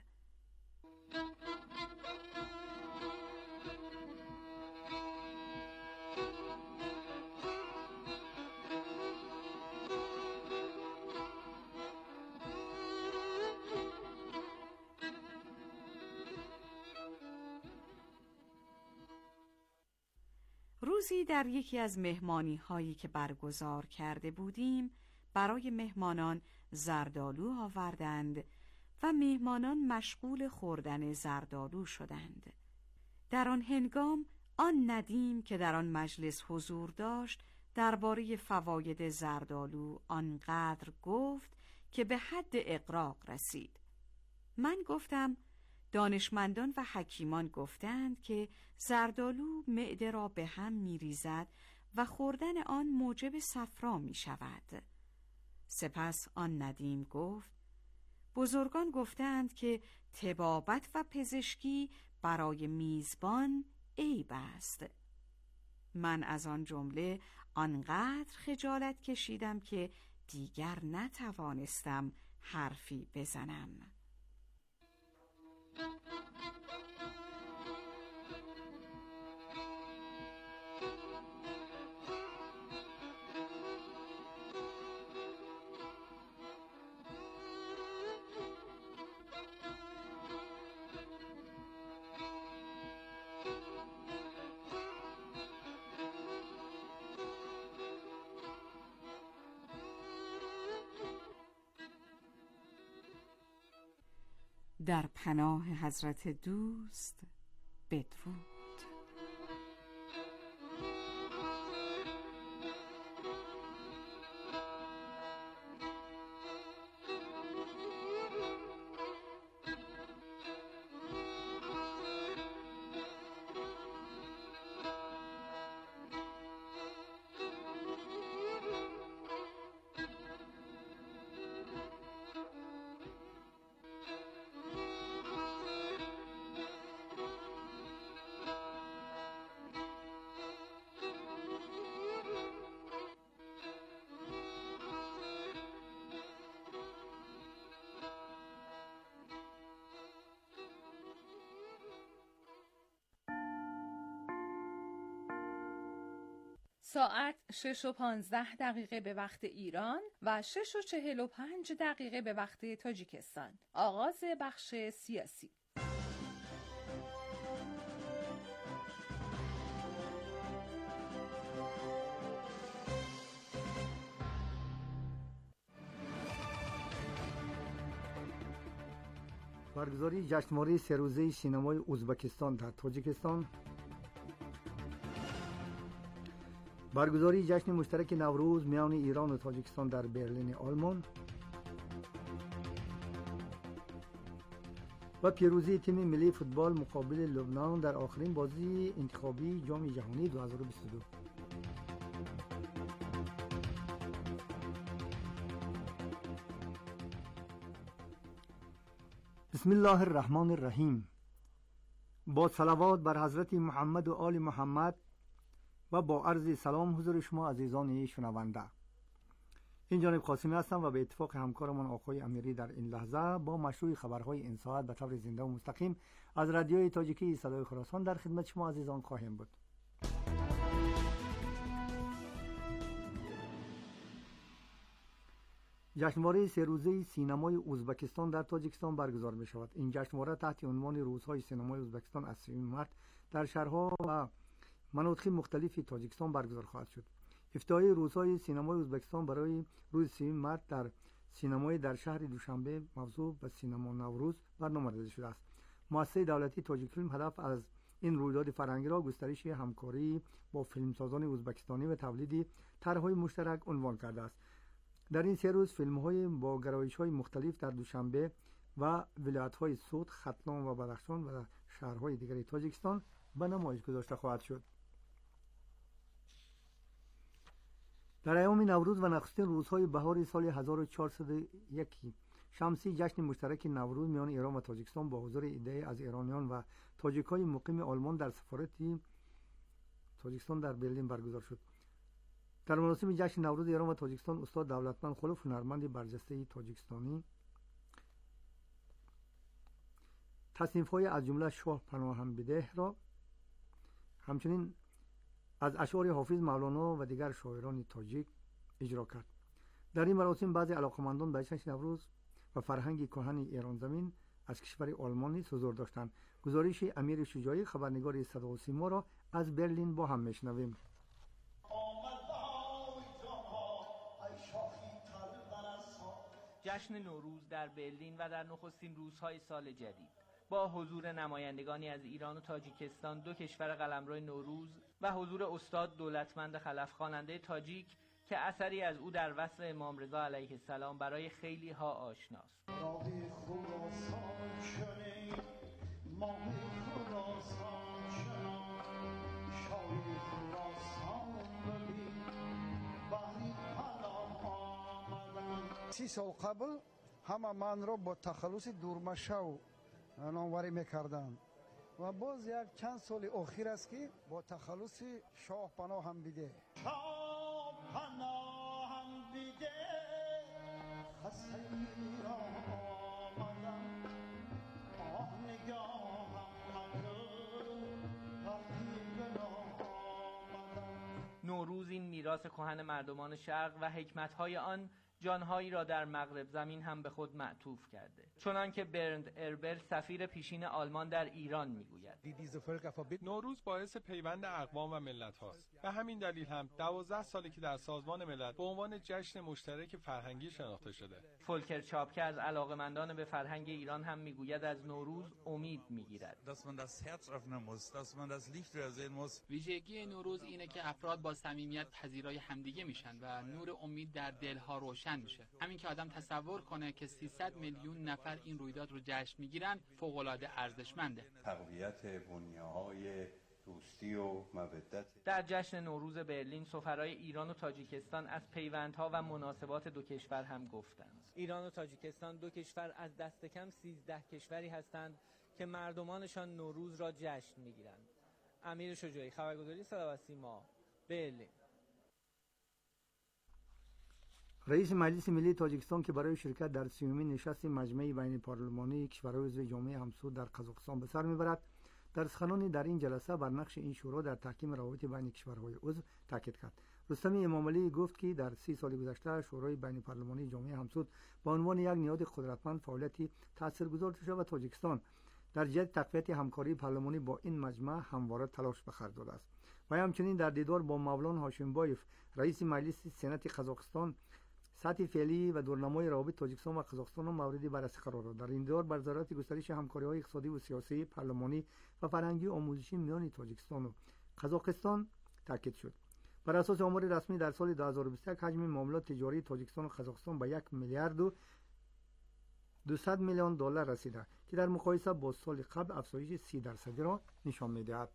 روزی در یکی از مهمانی هایی که برگزار کرده بودیم برای مهمانان زردآلو آوردند و مهمانان مشغول خوردن زردآلو شدند. در آن هنگام آن ندیم که در آن مجلس حضور داشت درباره فواید زردآلو آنقدر گفت که به حد اغراق رسید. من گفتم: دانشمندان و حکیمان گفتند که زردآلو معده را به هم می‌ریزد و خوردن آن موجب صفرا می شود. سپس آن ندیم گفت: بزرگان گفتند که طبابت و پزشکی برای میزبان عیب است. من از آن جمله آنقدر خجالت کشیدم که دیگر نتوانستم حرفی بزنم. در پناه حضرت دوست بدرود. ساعت شش و پانزده دقیقه به وقت ایران و شش و چهل و پنج دقیقه به وقت تاجیکستان. آغاز بخش سیاسی. برگزاری جشنواره سه روزه سینمای ازبکستان در تاجیکستان، برگزاری جشن مشترک نوروز میان ایران و تاجیکستان در برلین آلمان و پیروزی تیم ملی فوتبال مقابل لبنان در آخرین بازی انتخابی جام جهانی دو هزار و بیست و دو. بسم الله الرحمن الرحیم. با صلوات بر حضرت محمد و آل محمد و با عرض سلام حضور شما عزیزان شنونده. این جانب قاسمی هستم و به اتفاق همکارمان آقای امیری در این لحظه با مشروع خبرهای این ساعت به طور زنده و مستقیم از رادیوی تاجیکی صدای خراسان در خدمت شما عزیزان خواهیم بود. جشنواره سه روزه سینمای ازبکستان در تاجیکستان برگزار می شود. این جشنواره تحت عنوان روزهای سینمای ازبکستان از سوم مارس در شهرها و مناطق مختلفی تاجیکستان برگزار خواهد شد. افتتاحیه روزهای سینمای ازبکستان برای روز سوم مارس در سینمای در شهر دوشنبه موضوع به سینما نوروز برنامه‌ریزی شده است. مؤسسه دولتی تاجیک فیلم هدف از این رویداد فرهنگی را گسترش همکاری با فیلمسازان ازبکستانی و تولید طرح‌های مشترک عنوان کرده است. در این سه روز فیلم‌های با گرایش‌های مختلف در دوشنبه و ولایت‌های سوت، ختلان و بدخشان و شهرهای دیگر تاجیکستان به نمایش گذاشته خواهد شد. در ایام نوروز و نخستین روزهای بهار سال هزار و چهارصد و یک شمسی، جشن مشترک نوروز میان ایران و تاجیکستان با حضور عده‌ای از ایرانیان و تاجیک‌های مقیم آلمان در سفارت تاجیکستان در برلین برگزار شد. در مراسم جشن نوروز ایران و تاجیکستان، استاد دولتمند خلوف، هنرمند برجسته تاجیکستانی، تصنیف‌های از جمله شاه پناهم بده را همچنین از اشعار حافظ، مولانا و دیگر شاعران تاجیک اجرا کرد. در این مراسم بعضی علاقمندان به جشن نوروز و فرهنگ کهن ایران زمین از کشور آلمان نیز حضور داشتند. گزارش امیر شجاعی، خبرنگار صدا و سیما، را از برلین با هم میشنویم. جشن نوروز در برلین و در نخستین روزهای سال جدید با حضور نمایندگانی از ایران و تاجیکستان، دو کشور قلمرو نوروز، و حضور استاد دولتمند خلف، خواننده تاجیک که اثری از او در وصف امام رضا علیه السلام برای خیلی ها آشناست. سی سال قبل همه من را با تخلص دورمشو ناموری میکردند و باز یک چند سال اخیر است که با تخلص شاه پناهم بده شاه پناهم بده خسته را آمدم آه نگاهم نوروز این میراث کهن مردمان شرق و حکمت‌های آن جانهایی را در مغرب زمین هم به خود معطوف کرده، چنان که برند اربر، سفیر پیشین آلمان در ایران میگوید. نوروز باعث پیوند اقوام و ملت هاست. به همین دلیل هم دوازده ساله که در سازمان ملل به عنوان جشن مشترک فرهنگی شناخته شده. فولکر چاپکه از علاقه‌مندان به فرهنگ ایران هم میگوید از نوروز امید میگیرد. ویژگی نوروز اینه که افراد با صمیمیت پذیرای همدیگه میشن و نور امید در دلها روشن میشه. همین که آدم تصور کنه که سیصد میلیون نفر این رویداد رو جشن میگیرن فوق‌العاده ارزشمنده. تقویت بنیه‌های دوستی و مودت. در جشن نوروز برلین سفرای ایران و تاجیکستان از پیوندها و مناسبات دو کشور هم گفتند. ایران و تاجیکستان دو کشور از دست کم سیزده کشوری هستند که مردمانشان نوروز را جشن میگیرند. امیر شجاعی، خبرگزاری صدا و سیما، برلین. رئیس مجلس ملی تاجیکستان که برای شرکت در سیومین نشست مجمع بین پارلمانی کشورهای عضو جامعه همسود در قزاقستان به سر میبرد، در سخنانی در این جلسه بر نقش این شورا در تحکیم روابط بین کشورهای عضو تاکید کرد. رستم امامعلی گفت که در سی سال گذشته شورای بین پارلمانی جامعه همسود به عنوان یک نهاد قدرتمند فعالیتی تاثیرگذار داشته و تاجیکستان در جهت تقویت همکاری پارلمانی با این مجمع همواره تلاش به خرج داده است. و همچنین در دیدار با مولانا هاشمبایف، رئیس مجلس سنات قزاقستان، سطح فعلی و دورنمای روابط تاجیکستان و قزاقستان موردی بررسی قرار داد. در این دور بر ضرورت گسترش همکاری‌های اقتصادی و سیاسی، پارلمانی و فرهنگی و آموزشی میان تاجیکستان و قزاقستان تاکید شد. بر اساس آمار رسمی در سال دو هزار و بیست و یک حجم معاملات تجاری تاجیکستان و قزاقستان به یک میلیارد و دویست میلیون دلار رسیده که در مقایسه با سال قبل افزایش سی درصدی را نشان می‌دهد.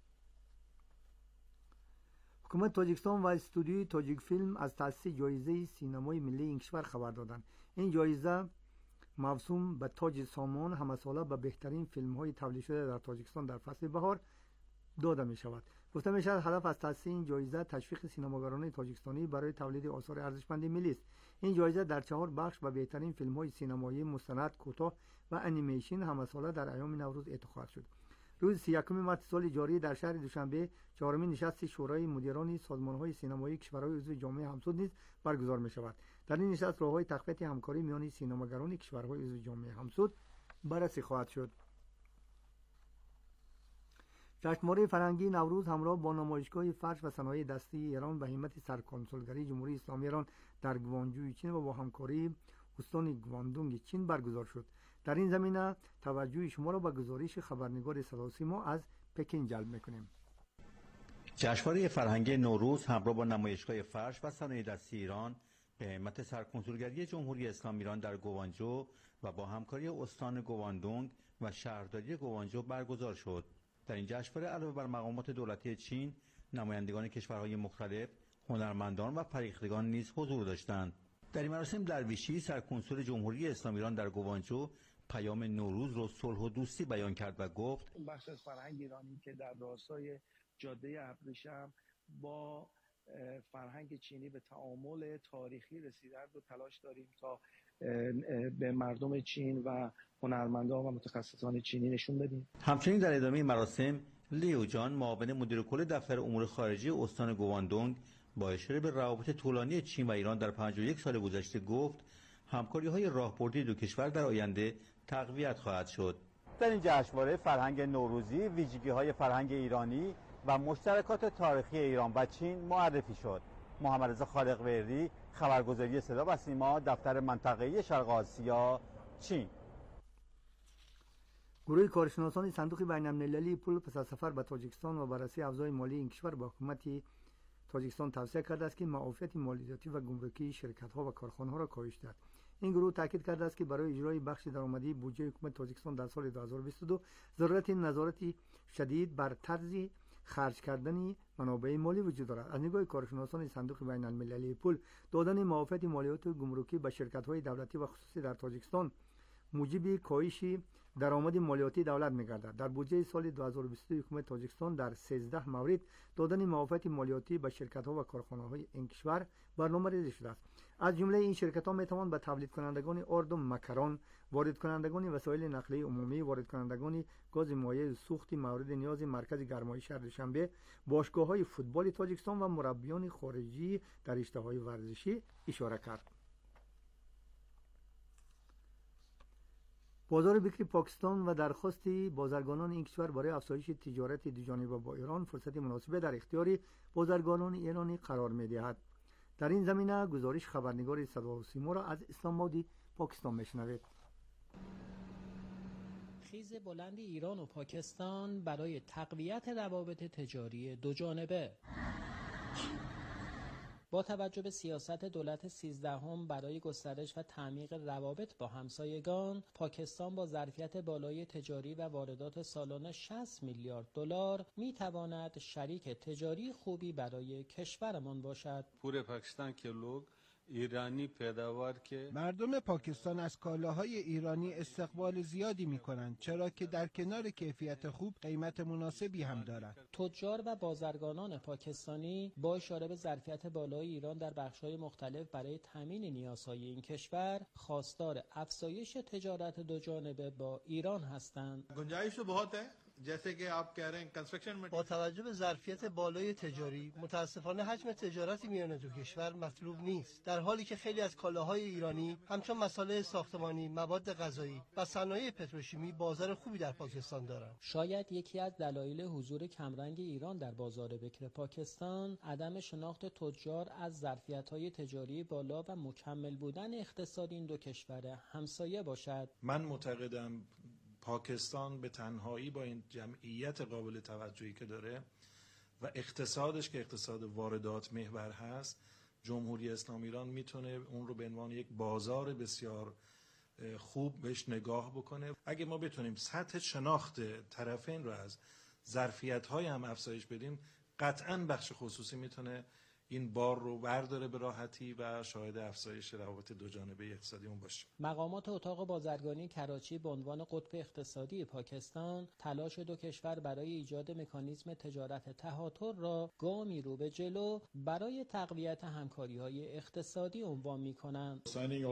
حکومت تاجیکستان و استودیوی تاجیک فیلم از تأسیس جایزه سینمای ملی این کشور خبر دادند. این جایزه موسوم به تاج سامان همساله به بهترین فیلم‌های تولید شده در تاجیکستان در فصل بهار داده می شود. گفته می شود هدف از تأسیس این جایزه تشویق سینماگران تاجیکستانی برای تولید آثار ارزشمند ملی است. این جایزه در چهار بخش به بهترین فیلم‌های سینمایی مستند، کوتاه و انیمیشن همساله در ایام نوروز اعطا خواهد شد. روز سی و یکم مارس سال جاری در شهر دوشنبه چهارمین نشست شورای مدیران سازمان‌های سینمایی کشورهای عضو جامعه همسود نیز برگزار می‌شود. در این نشست راه‌های تقویت همکاری میان سینماگران کشورهای عضو جامعه همسود بررسی خواهد شد. جشنواره فرهنگی نوروز همراه با نمایشگاه فرش و صنایع دستی ایران به همت سرکنسولگری جمهوری اسلامی ایران در گوانجوی چین و با همکاری استان گواندونگ چین برگزار شد. در این زمینه توجه شما را به گزارش خبرنگار صدا و سیما از پکین جلب میکنیم. جشنواره فرهنگی نوروز همراه با نمایشگاه فرش و صنایع دستی ایران به همت سرکنسولگری جمهوری اسلامی ایران در گوانجو و با همکاری استان گواندونگ و شهرداری گوانجو برگزار شد. در این جشنواره علاوه بر مقامات دولتی چین، نمایندگان کشورهای مختلف، هنرمندان و پریختگان نیز حضور داشتند. در این مراسم درویشی سرکنسول جمهوری اسلامی ایران در گوانجو پیام نوروز را صلح و دوستی بیان کرد و گفت بخش از فرهنگ ایرانی که در راستای جاده ابریشم با فرهنگ چینی به تعامل تاریخی رسیدند و تلاش داریم تا به مردم چین و هنرمندان و متخصصان چینی نشون بدیم. همچنین در ادامه مراسم لیو جان معاون مدیر کل دفتر امور خارجه استان گواندونگ با اشاره به روابط طولانی چین و ایران در پنجاه و یک سال گذشته گفت همکاری‌های راهبردی دو کشور در آینده تقویت خواهد شد. در این جشنواره فرهنگ نوروزی ویژگی‌های فرهنگ ایرانی و مشترکات تاریخی ایران و چین معرفی شد. محمد رضا خالق‌وردی، خبرگزاری صدا و سیما، دفتر منطقه‌ای شرق آسیا، چین. گروه کارشناسان صندوق بین‌المللی پول پس از سفر به تاجیکستان و بررسی اوضاع مالی این کشور با حکومت تاجیکستان توصیه کرده است که معافیت مالیاتی و گمرکی شرکت‌ها و کارخانه‌ها را کاهش دهد. این گروه تاکید کرده است که برای اجرای بخش درآمدی بودجه حکومت تاجیکستان در سال دو هزار و بیست و دو ضرورت نظارتی شدید بر طرز خرج کردن منابع مالی وجود دارد. از نگاه کارشناسان صندوق بین‌المللی پول، دادن معافیت مالیات گمرکی به شرکت‌های دولتی و خصوصی در تاجیکستان موجب کاهش درآمد مالیاتی دولت می‌گردد. در بودجه سال دو هزار و بیست و دو حکومت تاجیکستان در سیزده مورد دادن معافیت مالیاتی به شرکت‌ها و کارخانه‌های این کشور برنامه‌ریزی شده است. از جمله این شرکت‌ها می‌توانند به تولید کنندگان آرد و مکران، وارد کنندگان وسایل نقلیه عمومی، وارد کنندگان گاز مایع سوخت مورد نیاز مرکز گرمایی شهر دوشنبه، باشگاه‌های فوتبال تاجیکستان و مربیان خارجی در رشته‌های ورزشی اشاره کرد. بازار بکری پاکستان و درخواست بازرگانان این کشور برای افزایش تجارت دوجانبه با ایران فرصت مناسب در اختیار بازرگانان ایرانی قرار می‌دهد. در این زمینه گزارش خبرنگار صدا و سیما را از اسلام آباد پاکستان میشنوید. خیز بلند ایران و پاکستان برای تقویت روابط تجاری دوجانبه. با توجه به سیاست دولت سیزدهم برای گسترش و تعمیق روابط با همسایگان، پاکستان با ظرفیت بالای تجاری و واردات سالانه شصت میلیارد دلار میتواند شریک تجاری خوبی برای کشورمان باشد. پور پاکستان کے لوگ ایرانی پیداوار که مردم پاکستان از کالاهای ایرانی استقبال زیادی می کنند، چرا که در کنار کیفیت خوب قیمت مناسبی هم دارد. تجار و بازرگانان پاکستانی با اشاره به ظرفیت بالای ایران در بخش‌های مختلف برای تامین نیازهای این کشور خواستار افزایش تجارت دوجانبه با ایران هستند. گنجایش تو بہت ہے جیسے کہ آپ کہہ رہے ہیں کنسٹرکشن. با توجه به ظرفیت بالای تجاری متاسفانه حجم تجارتی میان دو کشور مطلوب نیست، در حالی که خیلی از کالاهای ایرانی همچون مصالح ساختمانی، مواد غذایی و صنایع پتروشیمی بازار خوبی در پاکستان دارند. شاید یکی از دلایل حضور کمرنگ ایران در بازار بکر پاکستان عدم شناخت تجار از ظرفیت‌های تجاری بالا و مکمل بودن اقتصاد این دو کشور همسایه باشد. من معتقدم پاکستان به تنهایی با این جمعیت قابل توجهی که داره و اقتصادش که اقتصاد واردات محور هست، جمهوری اسلامی ایران میتونه اون رو به عنوان یک بازار بسیار خوب بهش نگاه بکنه. اگه ما بتونیم سطح شناخت طرفین رو از ظرفیت‌های هم افزایش بدیم، قطعاً بخش خصوصی میتونه این بار رو برداره به راحتی و شاهد افزایش روابط دوجانبه اقتصادی اون باشه. مقامات اتاق بازرگانی کراچی به عنوان قطب اقتصادی پاکستان تلاش دو کشور برای ایجاد مکانیزم تجارت تهاتر را گامی رو به جلو برای تقویت همکاری‌های اقتصادی عنوان می‌کنند.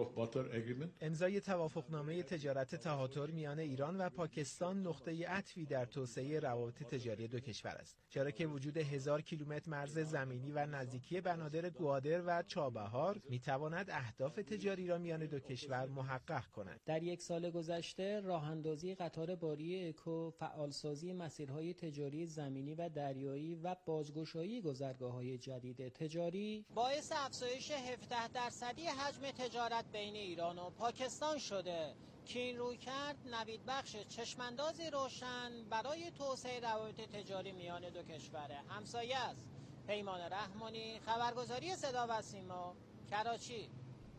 امضای توافقنامه تجارت تهاتر میان ایران و پاکستان نقطه عطفی در توسعه روابط تجاری دو کشور است، چرا که وجود هزار کیلومتر مرز زمینی و نزدیکی بنادر گوادر و چابهار میتواند اهداف تجاری را میان دو کشور محقق کند. در یک سال گذشته راهاندازی قطار باری اکو، فعالسازی مسیرهای تجاری زمینی و دریایی و بازگشایی گذرگاه‌های جدید تجاری باعث افزایش هفده درصدی حجم تجارت بین ایران و پاکستان شده که این روی کرد نوید بخش چشماندازی روشن برای توسعه روابط تجاری میان دو کشور همسایه است. پیمان رحمانی، خبرگزاری صدا و سیما، کراچی.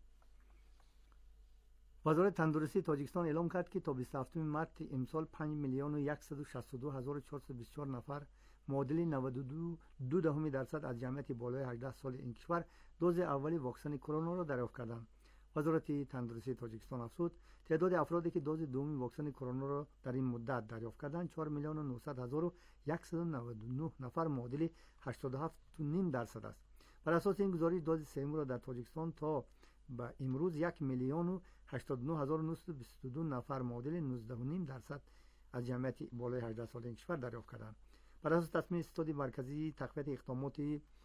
وزارت تندرستی تاجیکستان اعلام کرد که تا بیست و هفتم مارس امسال پنج میلیون و صد و شصت و دو هزار و چهارصد و بیست و چهار نفر معادل نود و دو دهم درصد از جمعیت بالای هجده سال این کشور دوز اولی واکسن کرونا را دریافت کردند. وزارت تندرستی تاجیکستان افزود تعداد افرادی که دوز دوم واکسن کرونا را در این مدت دریافت کردند چهار میلیون و نهصد هزار و صد و نود و نه نفر معادل هشتاد و هفت و نیم درصد است. بر اساس این گزارش دوز سوم را در تاجیکستان تا به امروز یک میلیون و هشتاد و نه هزار و نهصد و بیست و دو نفر معادل نوزده و نیم درصد از جمعیت بالای هجده سال این کشور دریافت کردند. بر اساس تصمیم ستاد مرکزی تقویت اقدامات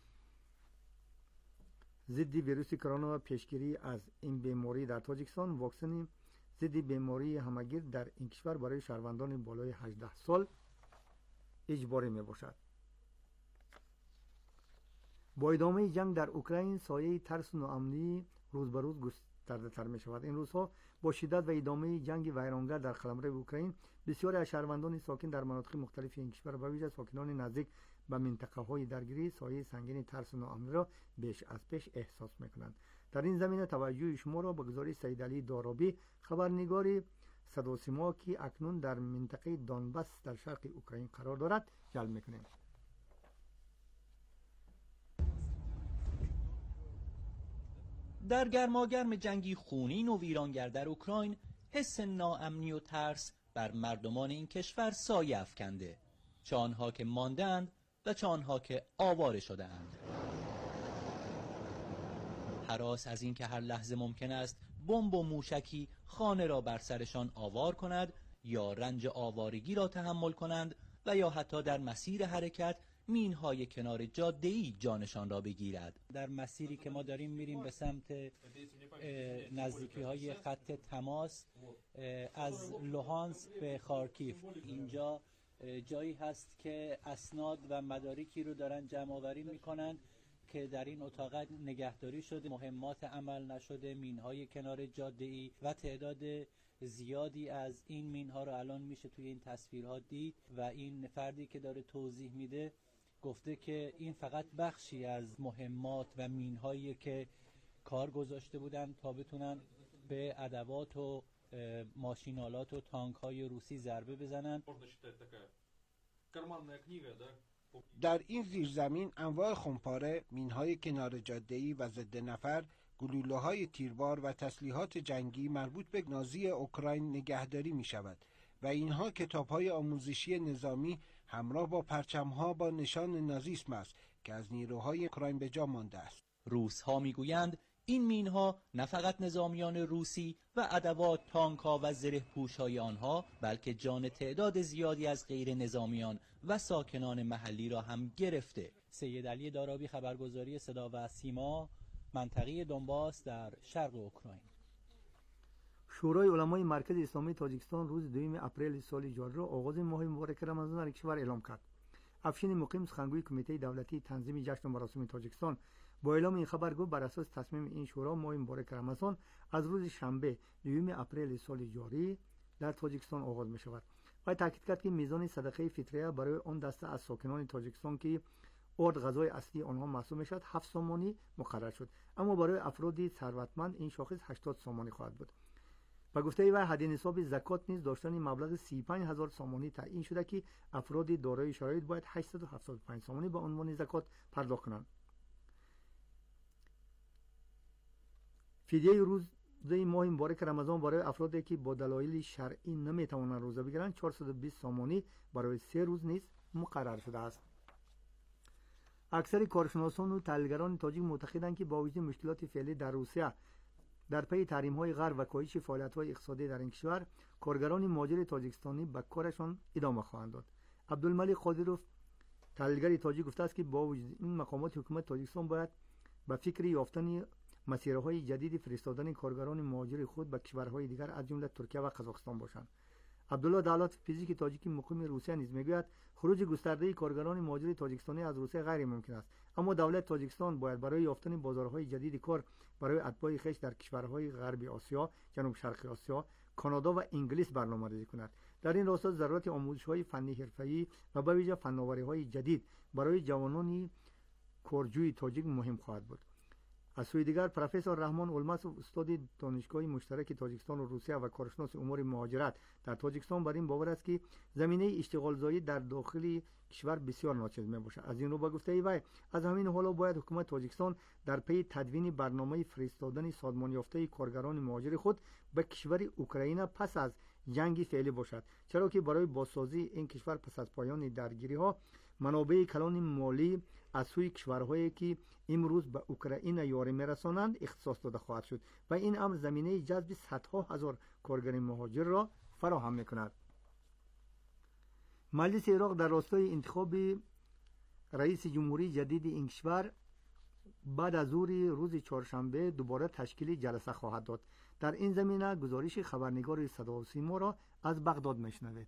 ضد ویروس کرونا و پیشگیری از این بیماری در تاجیکستان، واکسن ضد بیماری همگیر در این کشور برای شهروندان بالای هجده سال اجباری می باشد. با ادامه جنگ در اوکراین سایه ترس و ناامنی روز به روز گسترده تر می شود. این روزها با شدت و ادامه جنگ ویرانگر در قلمرو اوکراین بسیاری از شهروندان ساکن در مناطق مختلف این کشور و ویژه ساکنان نزدیک به منطقه های درگیری سایه سنگین ترس و ناامنی را بیش از پیش احساس می کنند. در این زمینه توجه شما را به گزارش سید علی دارابی، خبرنگار صدا و سیما که اکنون در منطقه دانباس در شرق اوکراین قرار دارد جلب می کنیم. در گرماگرم جنگی خونین و ویرانگر در اوکراین حس ناامنی و ترس بر مردمان این کشور سایه افکنده، چه آنها که ماندند و چه آنها که آواره شده‌اند. هراس از این که هر لحظه ممکن است بمب و موشکی خانه را بر سرشان آوار کند یا رنج آوارگی را تحمل کنند و یا حتی در مسیر حرکت مین‌های کنار جاده‌ای جانشان را بگیرد. در مسیری که ما داریم میریم به سمت نزدیکی‌های خط تماس از لوهانسک به خارکیف، اینجا جایی هست که اسناد و مدارکی رو دارن جمع آوری میکنن که در این اتاق نگهداری شده، مهمات عمل نشده، مین‌های کنار جاده‌ای و تعداد زیادی از این مین‌ها رو الان میشه توی این تصویرها دید و این فردی که داره توضیح میده گفته که این فقط بخشی از مهمات و مین‌هایی که کار گذاشته بودن تا بتونن به ادوات و ماشینالات و تانک‌های روسی ضربه بزنن. در این زیرزمین انواع خمپاره، مین‌های کنار جاده‌ای و ضد نفر، گلوله‌های تیربار و تسلیحات جنگی مربوط به نازی اوکراین نگهداری می‌شود و اینها کتاب‌های آموزشی نظامی همراه با پرچم‌ها با نشان نازیسم است که از نیروهای اوکراین به جا مانده است. روس‌ها می‌گویند این مین‌ها نه فقط نظامیان روسی و ادوات تانک‌ها و زره‌پوش‌های آنها، بلکه جان تعداد زیادی از غیر نظامیان و ساکنان محلی را هم گرفته. سید علی دارابی، خبرگزاری صدا و سیما، منطقه دونباس در شرق اوکراین. شورای علمای مرکز اسلامی تاجیکستان روز دوم اپریل سال جاری را آغاز ماه مبارک رمضان در کشور اعلام کرد. افشین مقیم، سخنگوی کمیته دولتی تنظیم جشن و مراسم تاجیکستان، با اعلام این خبر گفت بر اساس تصمیم این شورا ماه مبارک رمضان از روز شنبه دوم اپریل سال جاری در تاجیکستان آغاز می شود. و تاکید کرد که میزان صدقه فطریه برای آن دسته از ساکنان تاجیکستان که ارد غذای اصلی آنها محسوب می شود هفت سامانی مقرر شد، اما برای افرادی ثروتمند این شاخص هشتاد سامانی خواهد بود. با گفته و حد نصاب زکات نیز داشتن مبلغ سی و پنج هزار سامانی تعیین شده که افراد دارای شرایط باید هشتصد و هفتاد و پنج سامانی به عنوان زکات پرداخت کنند. فدیه روزه ماه مبارک رمضان برای افرادی که با دلایل شرعی نمیتوانند روزه بگیرند چهارصد و بیست سامانی برای سه روز نیز مقرر شده است. اکثر کارشناسان و تحلیلگران تاجیک معتقدند که با وجود مشکلات فعلی در روسیه در پی تحریم‌های غرب و کاهش فعالیت‌های اقتصادی در این کشور، کارگران مهاجر تاجیکستانی به کارشان ادامه خواهند داد. عبدالملک قادروف، تحلیلگر تاجیک، گفته است که با وجود این مقامات حکومت تاجیکستان باید به فکر یافتن مسیرهای جدید فرستادن کارگران مهاجر خود به کشورهای دیگر از جمله ترکیه و قزاقستان باشند. عبدالله دالات، فیزیک تاجیکی مقیم روسیه، نیز میگوید خروج گسترده کارگران مهاجر تاجیکستانی از روسیه غیر ممکن است، اما دولت تاجیکستان باید برای یافتن بازارهای جدید کار برای اتباع خویش در کشورهای غرب آسیا، جنوب شرق آسیا، کانادا و انگلیس برنامه‌ریزی کند. در این راستا ضرورت آموزش‌های فنی حرفه‌ای و به ویژه فناوری‌های جدید برای جوانان کورجوی تاجیک مهم خواهد بود. از سوی دیگر پروفسور رحمان اولماسوف استاد دانشگاه مشترک تاجیکستان و روسیه و کارشناس امور مهاجرت در تاجیکستان بر این باور است که زمینه اشتغال زایی در داخل کشور بسیار ناچیز میباشد. از این رو به گفته وی از همین حالا باید حکومت تاجیکستان در پی تدوین برنامه فرستادن سازمان یافته کارگران مهاجر خود به کشور اوکراین پس از جنگ فعلی باشد، چرا که برای بازسازی این کشور پس از پایان درگیری ها منابع کلان مالی از سوی کشورهایی که امروز به اوکراین یاری میرسانند اختصاص داده خواهد شد و این امر زمینه جذب صدها هزار کارگر مهاجر را فراهم میکند. مجلس عراق در راستای انتخاب رئیس جمهوری جدید این کشور بعد از ظهر روز چهارشنبه دوباره تشکیل جلسه خواهد داد. در این زمینه گزارش خبرنگار صدا و سیما را از بغداد میشنوید.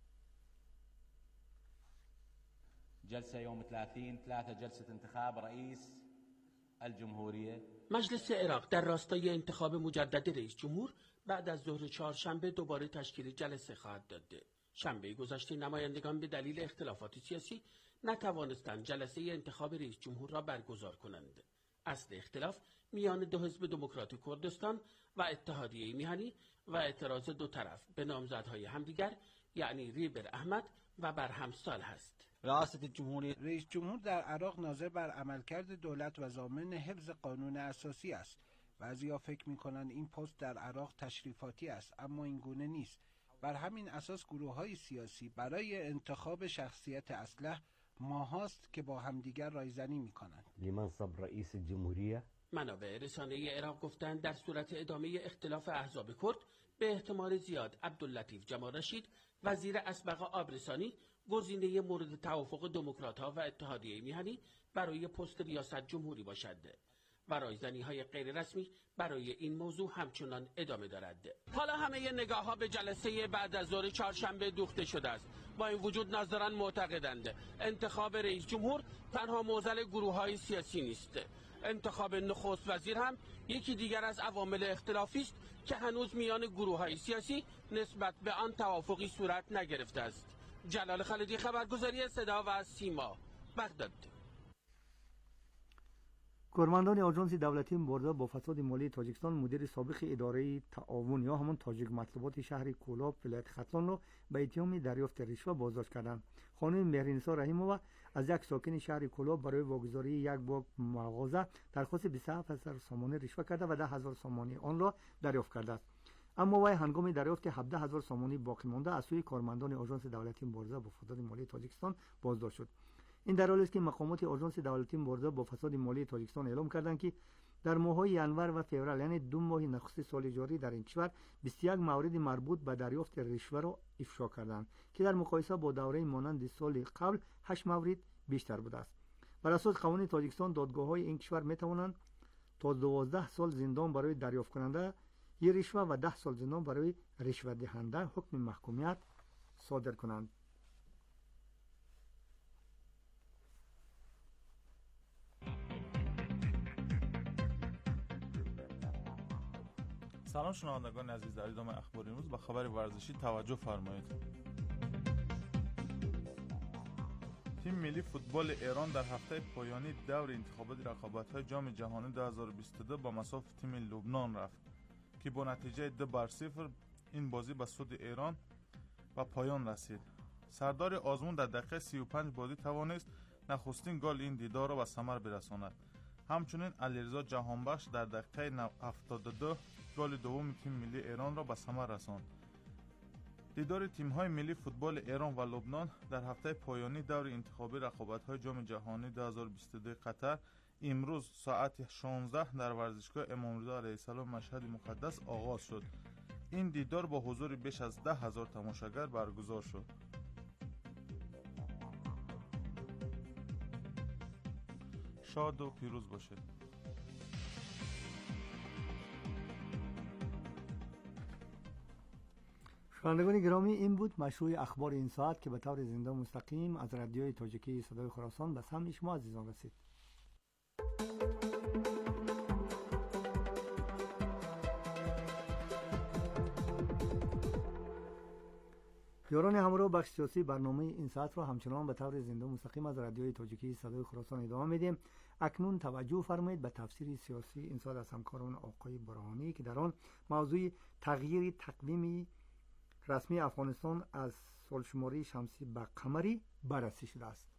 جلسه یوم ثلاثين ثلاثة جلسه انتخاب رئیس الجمهوریه. مجلس عراق در راستای انتخاب مجدد رئیس جمهور بعد از ظهر چهارشنبه دوباره تشکیل جلسه خواهد داد. شنبه گذشته نمایندگان به دلیل اختلافات سیاسی نتوانستند جلسه انتخاب رئیس جمهور را برگزار کنند. اصل اختلاف میان دو حزب دموکرات کردستان و اتحادیه میهنی و اعتراض دو طرف به نامزدهای همدیگر یعنی ریبر احمد و برهم سال هست. رئاست جمهوری رئیس جمهور در عراق ناظر بر عملکرد دولت و ضامن حفظ قانون اساسی است. بعضیا فکر می‌کنند این پست در عراق تشریفاتی است، اما این گونه نیست. بر همین اساس گروه‌های سیاسی برای انتخاب شخصیت اصلح ماهاست که با همدیگر رایزنی می‌کنند. لمنصب رئیس جمهوریه منابع رسانه عراق گفتند در صورت ادامه اختلاف احزاب کرد به احتمال زیاد عبداللطیف جمال رشید وزیر اسبق آبرسانی گزینه مورد توافق دموکرات‌ها و اتحادیه میهنی برای پست ریاست جمهوری باشد و رایزنی‌های غیر رسمی برای این موضوع همچنان ادامه دارد. حالا همه نگاه‌ها به جلسه بعد از ظهر چهارشنبه دوخته شده است. با این وجود ناظران معتقدند انتخاب رئیس جمهور تنها معضل گروه‌های سیاسی نیست. انتخاب نخست وزیر هم یکی دیگر از عوامل اختلافی است که هنوز میان گروه‌های سیاسی نسبت به آن توافقی صورت نگرفته است. جلال خالدی، خبرگزاری صدا و سیما، بغداد. کارمندان آژانس دولتی مبارزه با فساد مالی تاجیکستان مدیر سابق اداره تعاون یا همان تاجیک مطلوبات شهر کولاب ولایت ختلان را به اتهام دریافت رشوه بازداشت کردند. خانم مهرینسا رحیمова از یک ساکن شهر کولاب برای واگذاری یک باغ مغازه درخواست بیست و هفت هزار سامانه رشوه کرده و ده هزار سامانه آن را دریافت کرده است. اما وی هنگام دریافت هفده هزار سامانه باقی مانده از سوی کارمندان آژانس دولتی مبارزه با فساد مالی تاجیکستان بازداشت شد. این در حالی است که مقامات آژانس دولتی مبارزه با فساد مالی تاجیکستان اعلام کردند که در ماه‌های ینور و فوریه یعنی دو ماه نخست سال جاری در این کشور بیست و یک مورد مربوط به دریافت رشوه را افشا کردند که در مقایسه با دوره مانند سال قبل هشت مورد بیشتر بوده است. بر اساس قوانین تاجیکستان دادگاه‌های این کشور می‌توانند تا دوازده سال زندان برای دریافت کننده یک رشوه و ده سال زندان برای رشوه دهنده حکم محکومیت صادر کنند. سلام شنوندگان عزیز، در ادامه اخبار امروز با خبر ورزشی توجه فرمایید. تیم ملی فوتبال ایران در هفته پایانی دور انتخابات رقابت‌های جام جهانی دو هزار و بیست و دو با مصاف تیم لبنان رفت که با نتیجه دو بر صفر این بازی به سود ایران و پایان رسید. سردار آزمون در دقیقه سی و پنج بازی توانست نخستین گل این دیدار را به ثمر برساند. همچنین علیرضا جهانبخش در دقیقه هفتاد و دو گل دوم تیم ملی ایران را به ثمر رساند. دیدار تیم‌های ملی فوتبال ایران و لبنان در هفته پایانی دور انتخابی رقابت‌های جام جهانی دو هزار و بیست و دو قطر امروز ساعت شانزده در ورزشگاه امام رضا علیه السلام مشهد مقدس آغاز شد. این دیدار با حضور بیش از ده هزار تماشاگر برگزار شد. شاد و پیروز باشید. شنوندگان گرامی، این بود مشروع اخبار این ساعت که به طور زنده مستقیم از رادیوی تاجیکی صدای خراسان به سمع شما عزیزان رسید. یاران همراه بخش سیاسی برنامه این ساعت رو همچنان به طور زنده و مستقیم از رادیوی تاجیکی صدای خراسان ادامه میدیم. اکنون توجه فرمایید به تفسیر سیاسی این ساعت از همکاران آقای برهانی که در آن موضوع تغییر تقویم رسمی افغانستان از سالشماری شمسی به قمری بررسی شده است.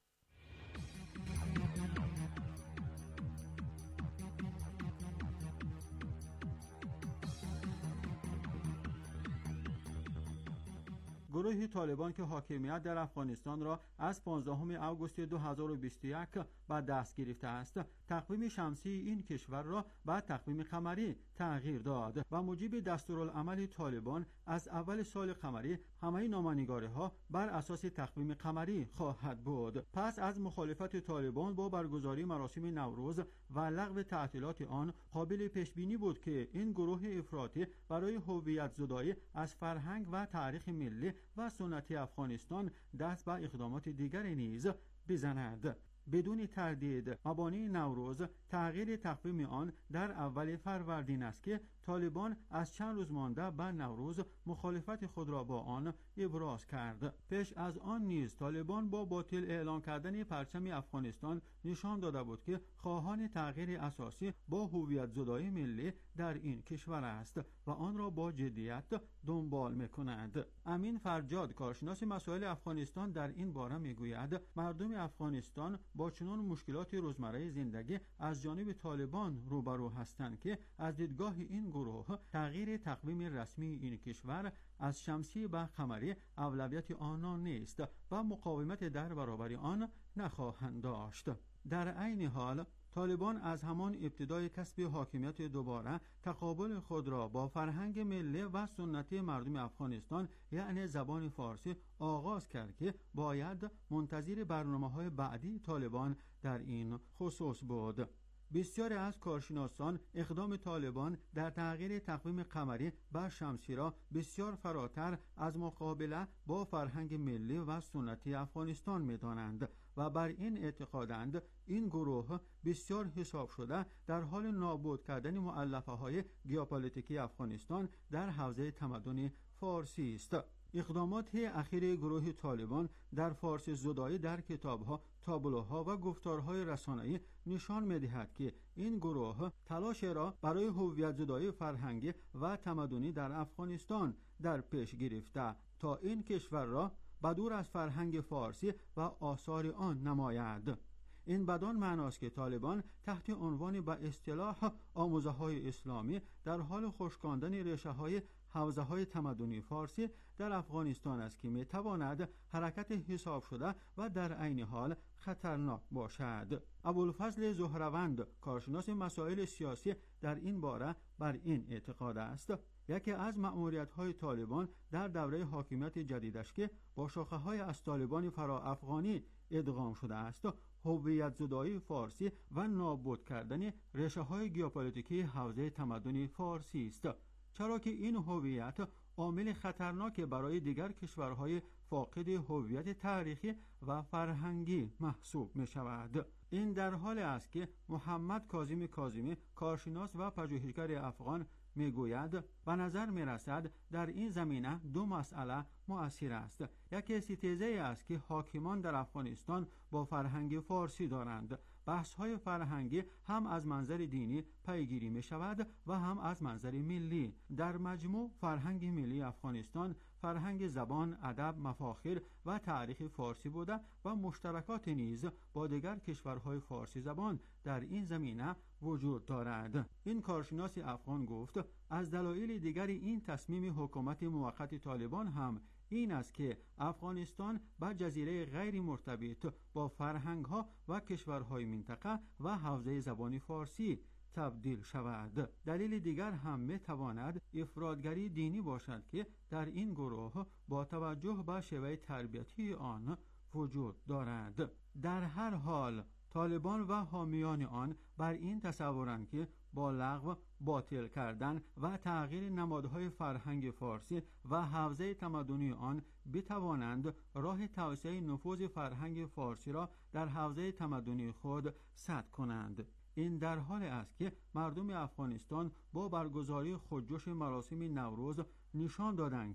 گروه طالبان که حاکمیت در افغانستان را از پانزدهم آگوست دو هزار و بیست و یک به دست گرفته است، تقویم شمسی این کشور را به تقویم قمری تغییر داد و موجب دستورالعمل طالبان از اول سال قمری همه نامه‌نگاری‌ها بر اساس تقویم قمری خواهد بود. پس از مخالفت طالبان با برگزاری مراسم نوروز و لغو تعطیلات آن، قابل پیش بینی بود که این گروه افراطی برای هویت زدایی از فرهنگ و تاریخ ملی و سنتی افغانستان دست به اقدامات دیگری نیز بزند. بدون تردید مبانی نوروز تغییر تقویم آن در اول فروردین است که طالبان از چند روز مانده به نوروز مخالفت خود را با آن ابراز کرد. پیش از آن نیز طالبان با باطل اعلان کردن پرچم افغانستان نشان داده بود که خواهان تغییر اساسی با هویت زدایی ملی در این کشور است و آن را با جدیت دنبال می‌کند. امین فرجاد، کارشناس مسائل افغانستان، در این باره میگوید مردم افغانستان با چنان مشکلات روزمره زندگی از جانب طالبان روبرو هستند که از دیدگاه این گروه تغییر تقویم رسمی این کشور از شمسی به قمری اولویت آنان نیست و مقاومت در برابر آن نخواهند داشت. در عین حال طالبان از همان ابتدای کسب حاکمیت دوباره تقابل خود را با فرهنگ ملی و سنتی مردم افغانستان یعنی زبان فارسی آغاز کرد که باید منتظر برنامه‌های بعدی طالبان در این خصوص بود. بسیاری از کارشناسان اقدام طالبان در تغییر تقویم قمری بر شمسی را بسیار فراتر از مقابله با فرهنگ ملی و سنتی افغانستان می‌دانند و بر این اعتقادند این گروه بسیار حساب شده در حال نابود کردن مؤلفه‌های ژئوپلیتیکی افغانستان در حوزه تمدن فارسی است. اقدامات اخیر گروه طالبان در فارسی زدایی در کتاب‌ها، تابلوها و گفتارهای رسانه‌ای نشان می‌دهد که این گروه تلاش را برای هویت زدایی فرهنگی و تمدنی در افغانستان در پیش گرفته تا این کشور را بدور از فرهنگ فارسی و آثار آن نماید. این بدان معناست که طالبان تحت عنوان به اصطلاح آموزه‌های اسلامی در حال خشکاندن ریشه‌های حوزه‌های تمدنی فارسی در افغانستان است که می‌تواند حرکت حساب شده و در عین حال خطرناک باشد. ابوالفضل زهروند، کارشناس مسائل سیاسی، در این باره بر این اعتقاد است. یکی از مأموریت‌های طالبان در دوره حاکمیت جدیدش که با شاخه‌های از طالبان فرا افغانی ادغام شده است، هویت زدایی فارسی و نابود کردن ریشه‌های ژئوپلیتیکی حوزه تمدنی فارسی است، چرا که این هویت عامل خطرناک برای دیگر کشورهای فاقد هویت تاریخی و فرهنگی محسوب می شود. این در حال است که محمد کاظم کاظمی، کارشناس و پژوهشگر افغان، میگوید به نظر می رسد در این زمینه دو مسئله مؤثر است. یکی ستیزه است که حاکمان در افغانستان با فرهنگ فارسی دارند. بحث های فرهنگی هم از منظر دینی پیگیری می شود و هم از منظر ملی. در مجموع فرهنگ ملی افغانستان فرهنگ زبان، ادب، مفاخر و تاریخ فارسی بوده و مشترکات نیز با دیگر کشورهای فارسی زبان در این زمینه وجود دارد. این کارشناس افغان گفت از دلایل دیگر این تصمیم حکومت موقت طالبان هم این است که افغانستان به جزیره غیر مرتبط با فرهنگ‌ها و کشورهای منطقه و حوزه زبان فارسی تبدیل شود. دلیل دیگر هم می‌تواند افراطگری دینی باشد که در این گروه با توجه به شیوه تربیتی آن وجود دارد. در هر حال طالبان و حامیان آن بر این تصورند که با لغو، باطل کردن و تغییر نمادهای فرهنگ فارسی و حوزه تمدنی آن بتوانند راه توسعه نفوذ فرهنگ فارسی را در حوزه تمدنی خود سد کنند. این در حال است که مردم افغانستان با برگزاری خودجوش مراسم نوروز نشان دادند که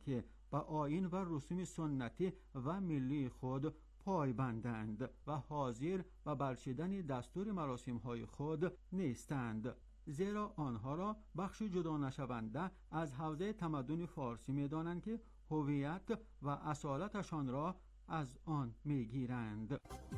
به آیین و رسوم سنتی و ملی خود پایبندند و حاضر و برچیدن دستور مراسم‌های خود نیستند، زیرا آنها را بخش جدا نشونده از حوزه تمدن فارسی می‌دانند که هویت و اصالتشان را از آن می‌گیرند.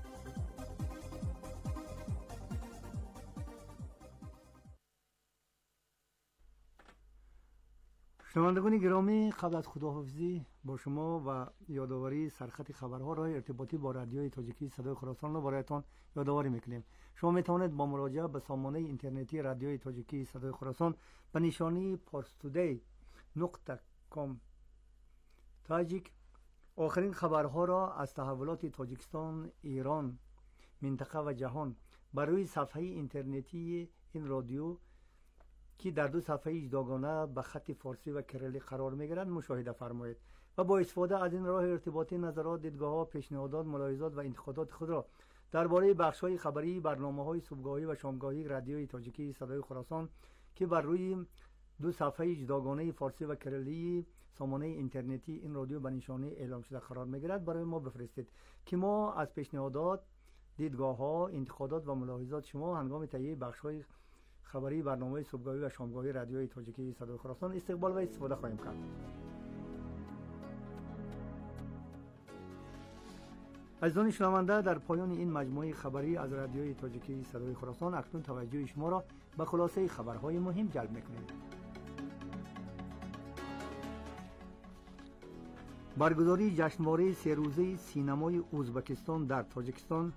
شنوندگان گرامی، قبل از خداحافظی با شما و یادآوری سرخط خبرها راه ارتباطی با رادیوی تاجیکی صدای خراسان را برایتان یادآوری میکنیم. شما میتوانید با مراجعه به سامانه اینترنتی رادیوی تاجیکی صدای خراسان به نشانی پارستودی نقطه کام تاجیک آخرین خبرها را از تحولات تاجیکستان، ایران، منطقه و جهان بر روی صفحه اینترنتی این رادیو که در دو صفحه جداگانه به خط فارسی و کریلی قرار می‌گیرد مشاهده فرمایید و با استفاده از این راه ارتباطی نظرات، دیدگاه‌ها، پیشنهادات، ملاحظات و انتقادات خود را درباره بخش‌های خبری، برنامه‌های صبحگاهی و شامگاهی رادیوی تاجیکی صدای خراسان که بر روی دو صفحه جداگانه فارسی و کریلی سامانه اینترنتی این رادیو به نشانی اعلام شده قرار می‌گیرد برای ما بفرستید که ما از پیشنهادات، دیدگاه‌ها، انتقادات و ملاحظات شما هنگام تهیه بخش‌های خبری برنامه صبحگاهی و شامگاهی رادیوی تاجیکی صدای خراسان استقبال و استفاده خواهیم کرد. عزیزان شنونده، در پایان این مجموعه خبری از رادیوی تاجیکی صدای خراسان اکنون توجه شما را به خلاصه خبرهای مهم جلب می‌کنیم. برگزاری جشنواره سه روزه سینمای ازبکستان در تاجیکستان،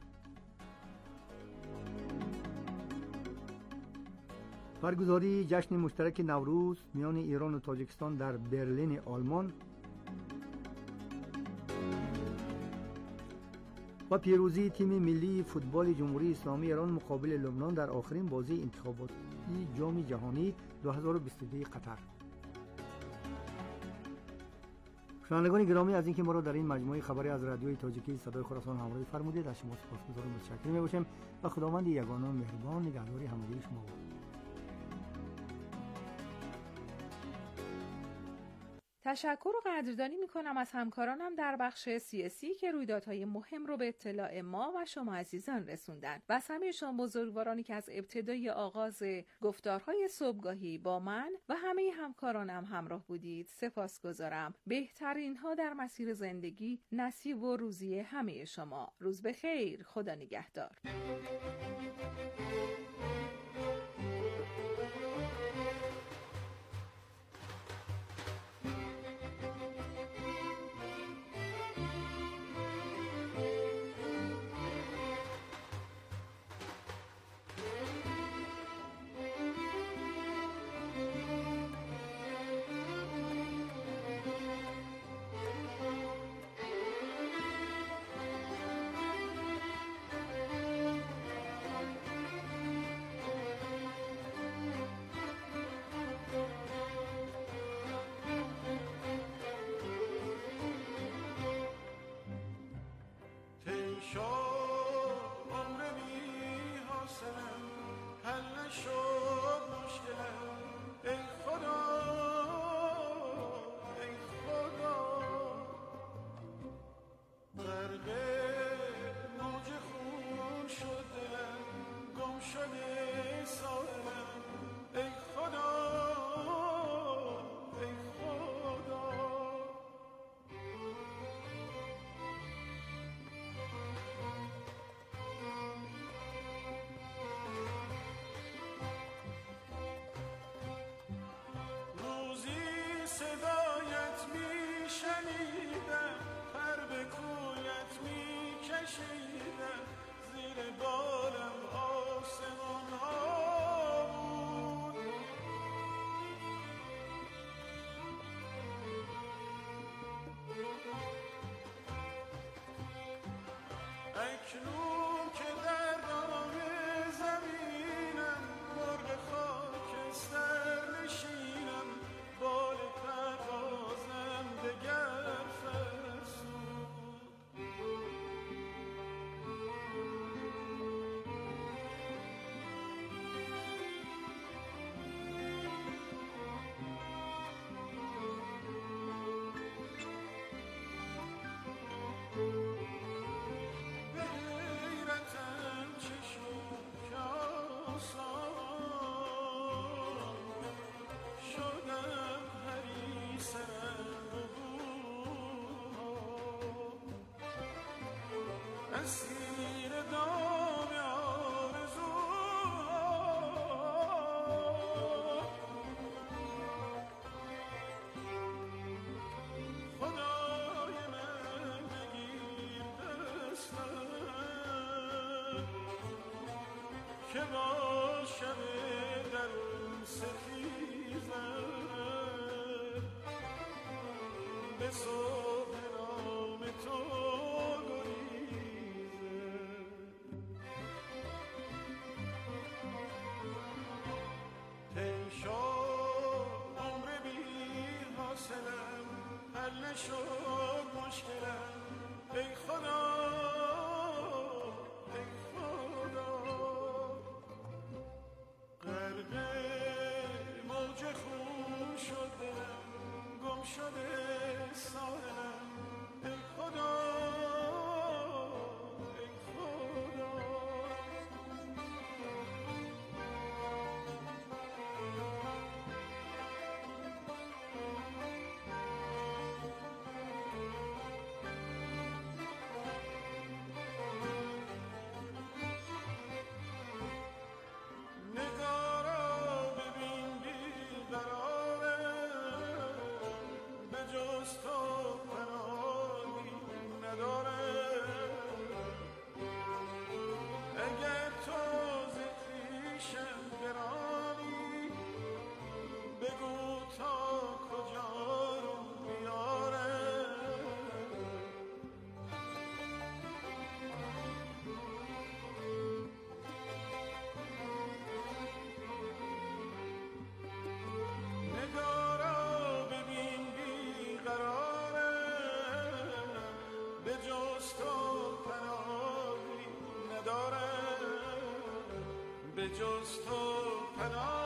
برگزاری جشن مشترک نوروز میان ایران و تاجیکستان در برلین آلمان و پیروزی تیم ملی فوتبال جمهوری اسلامی ایران مقابل لبنان در آخرین بازی انتخاباتی جام جهانی دو هزار و بیست و دو قطر. شنوندگان گرامی، از اینکه ما را در این مجموعه خبری از رادیوی تاجیکی صدای خراسان همراهی فرمودید از شما سپاسگزارم و متشکر می‌باشیم و خداوند یگانه مهربان نگهدار همگی شما باشد. تشکر و قدردانی میکنم از همکارانم در بخش سیاسی که رویدادهای مهم رو به اطلاع ما و شما عزیزان رسوندن و از همه شما بزرگوارانی که از ابتدای آغاز گفتارهای صبحگاهی با من و همه همکارانم همراه بودید سپاسگزارم. بهترین ها در مسیر زندگی نصیب و روزی همه شما. روز بخیر. خدا نگهدار. زیر بالم آسمان ها اسیر دام آرزو خدای من بگیر دستم که با شب درون ستیزم به صبح نام تو حل نشد مشکلم ای خدا ای خدا غرق موج خون شد دلم گم شده ساحلم ای خدا ای خدا به جز تو پناه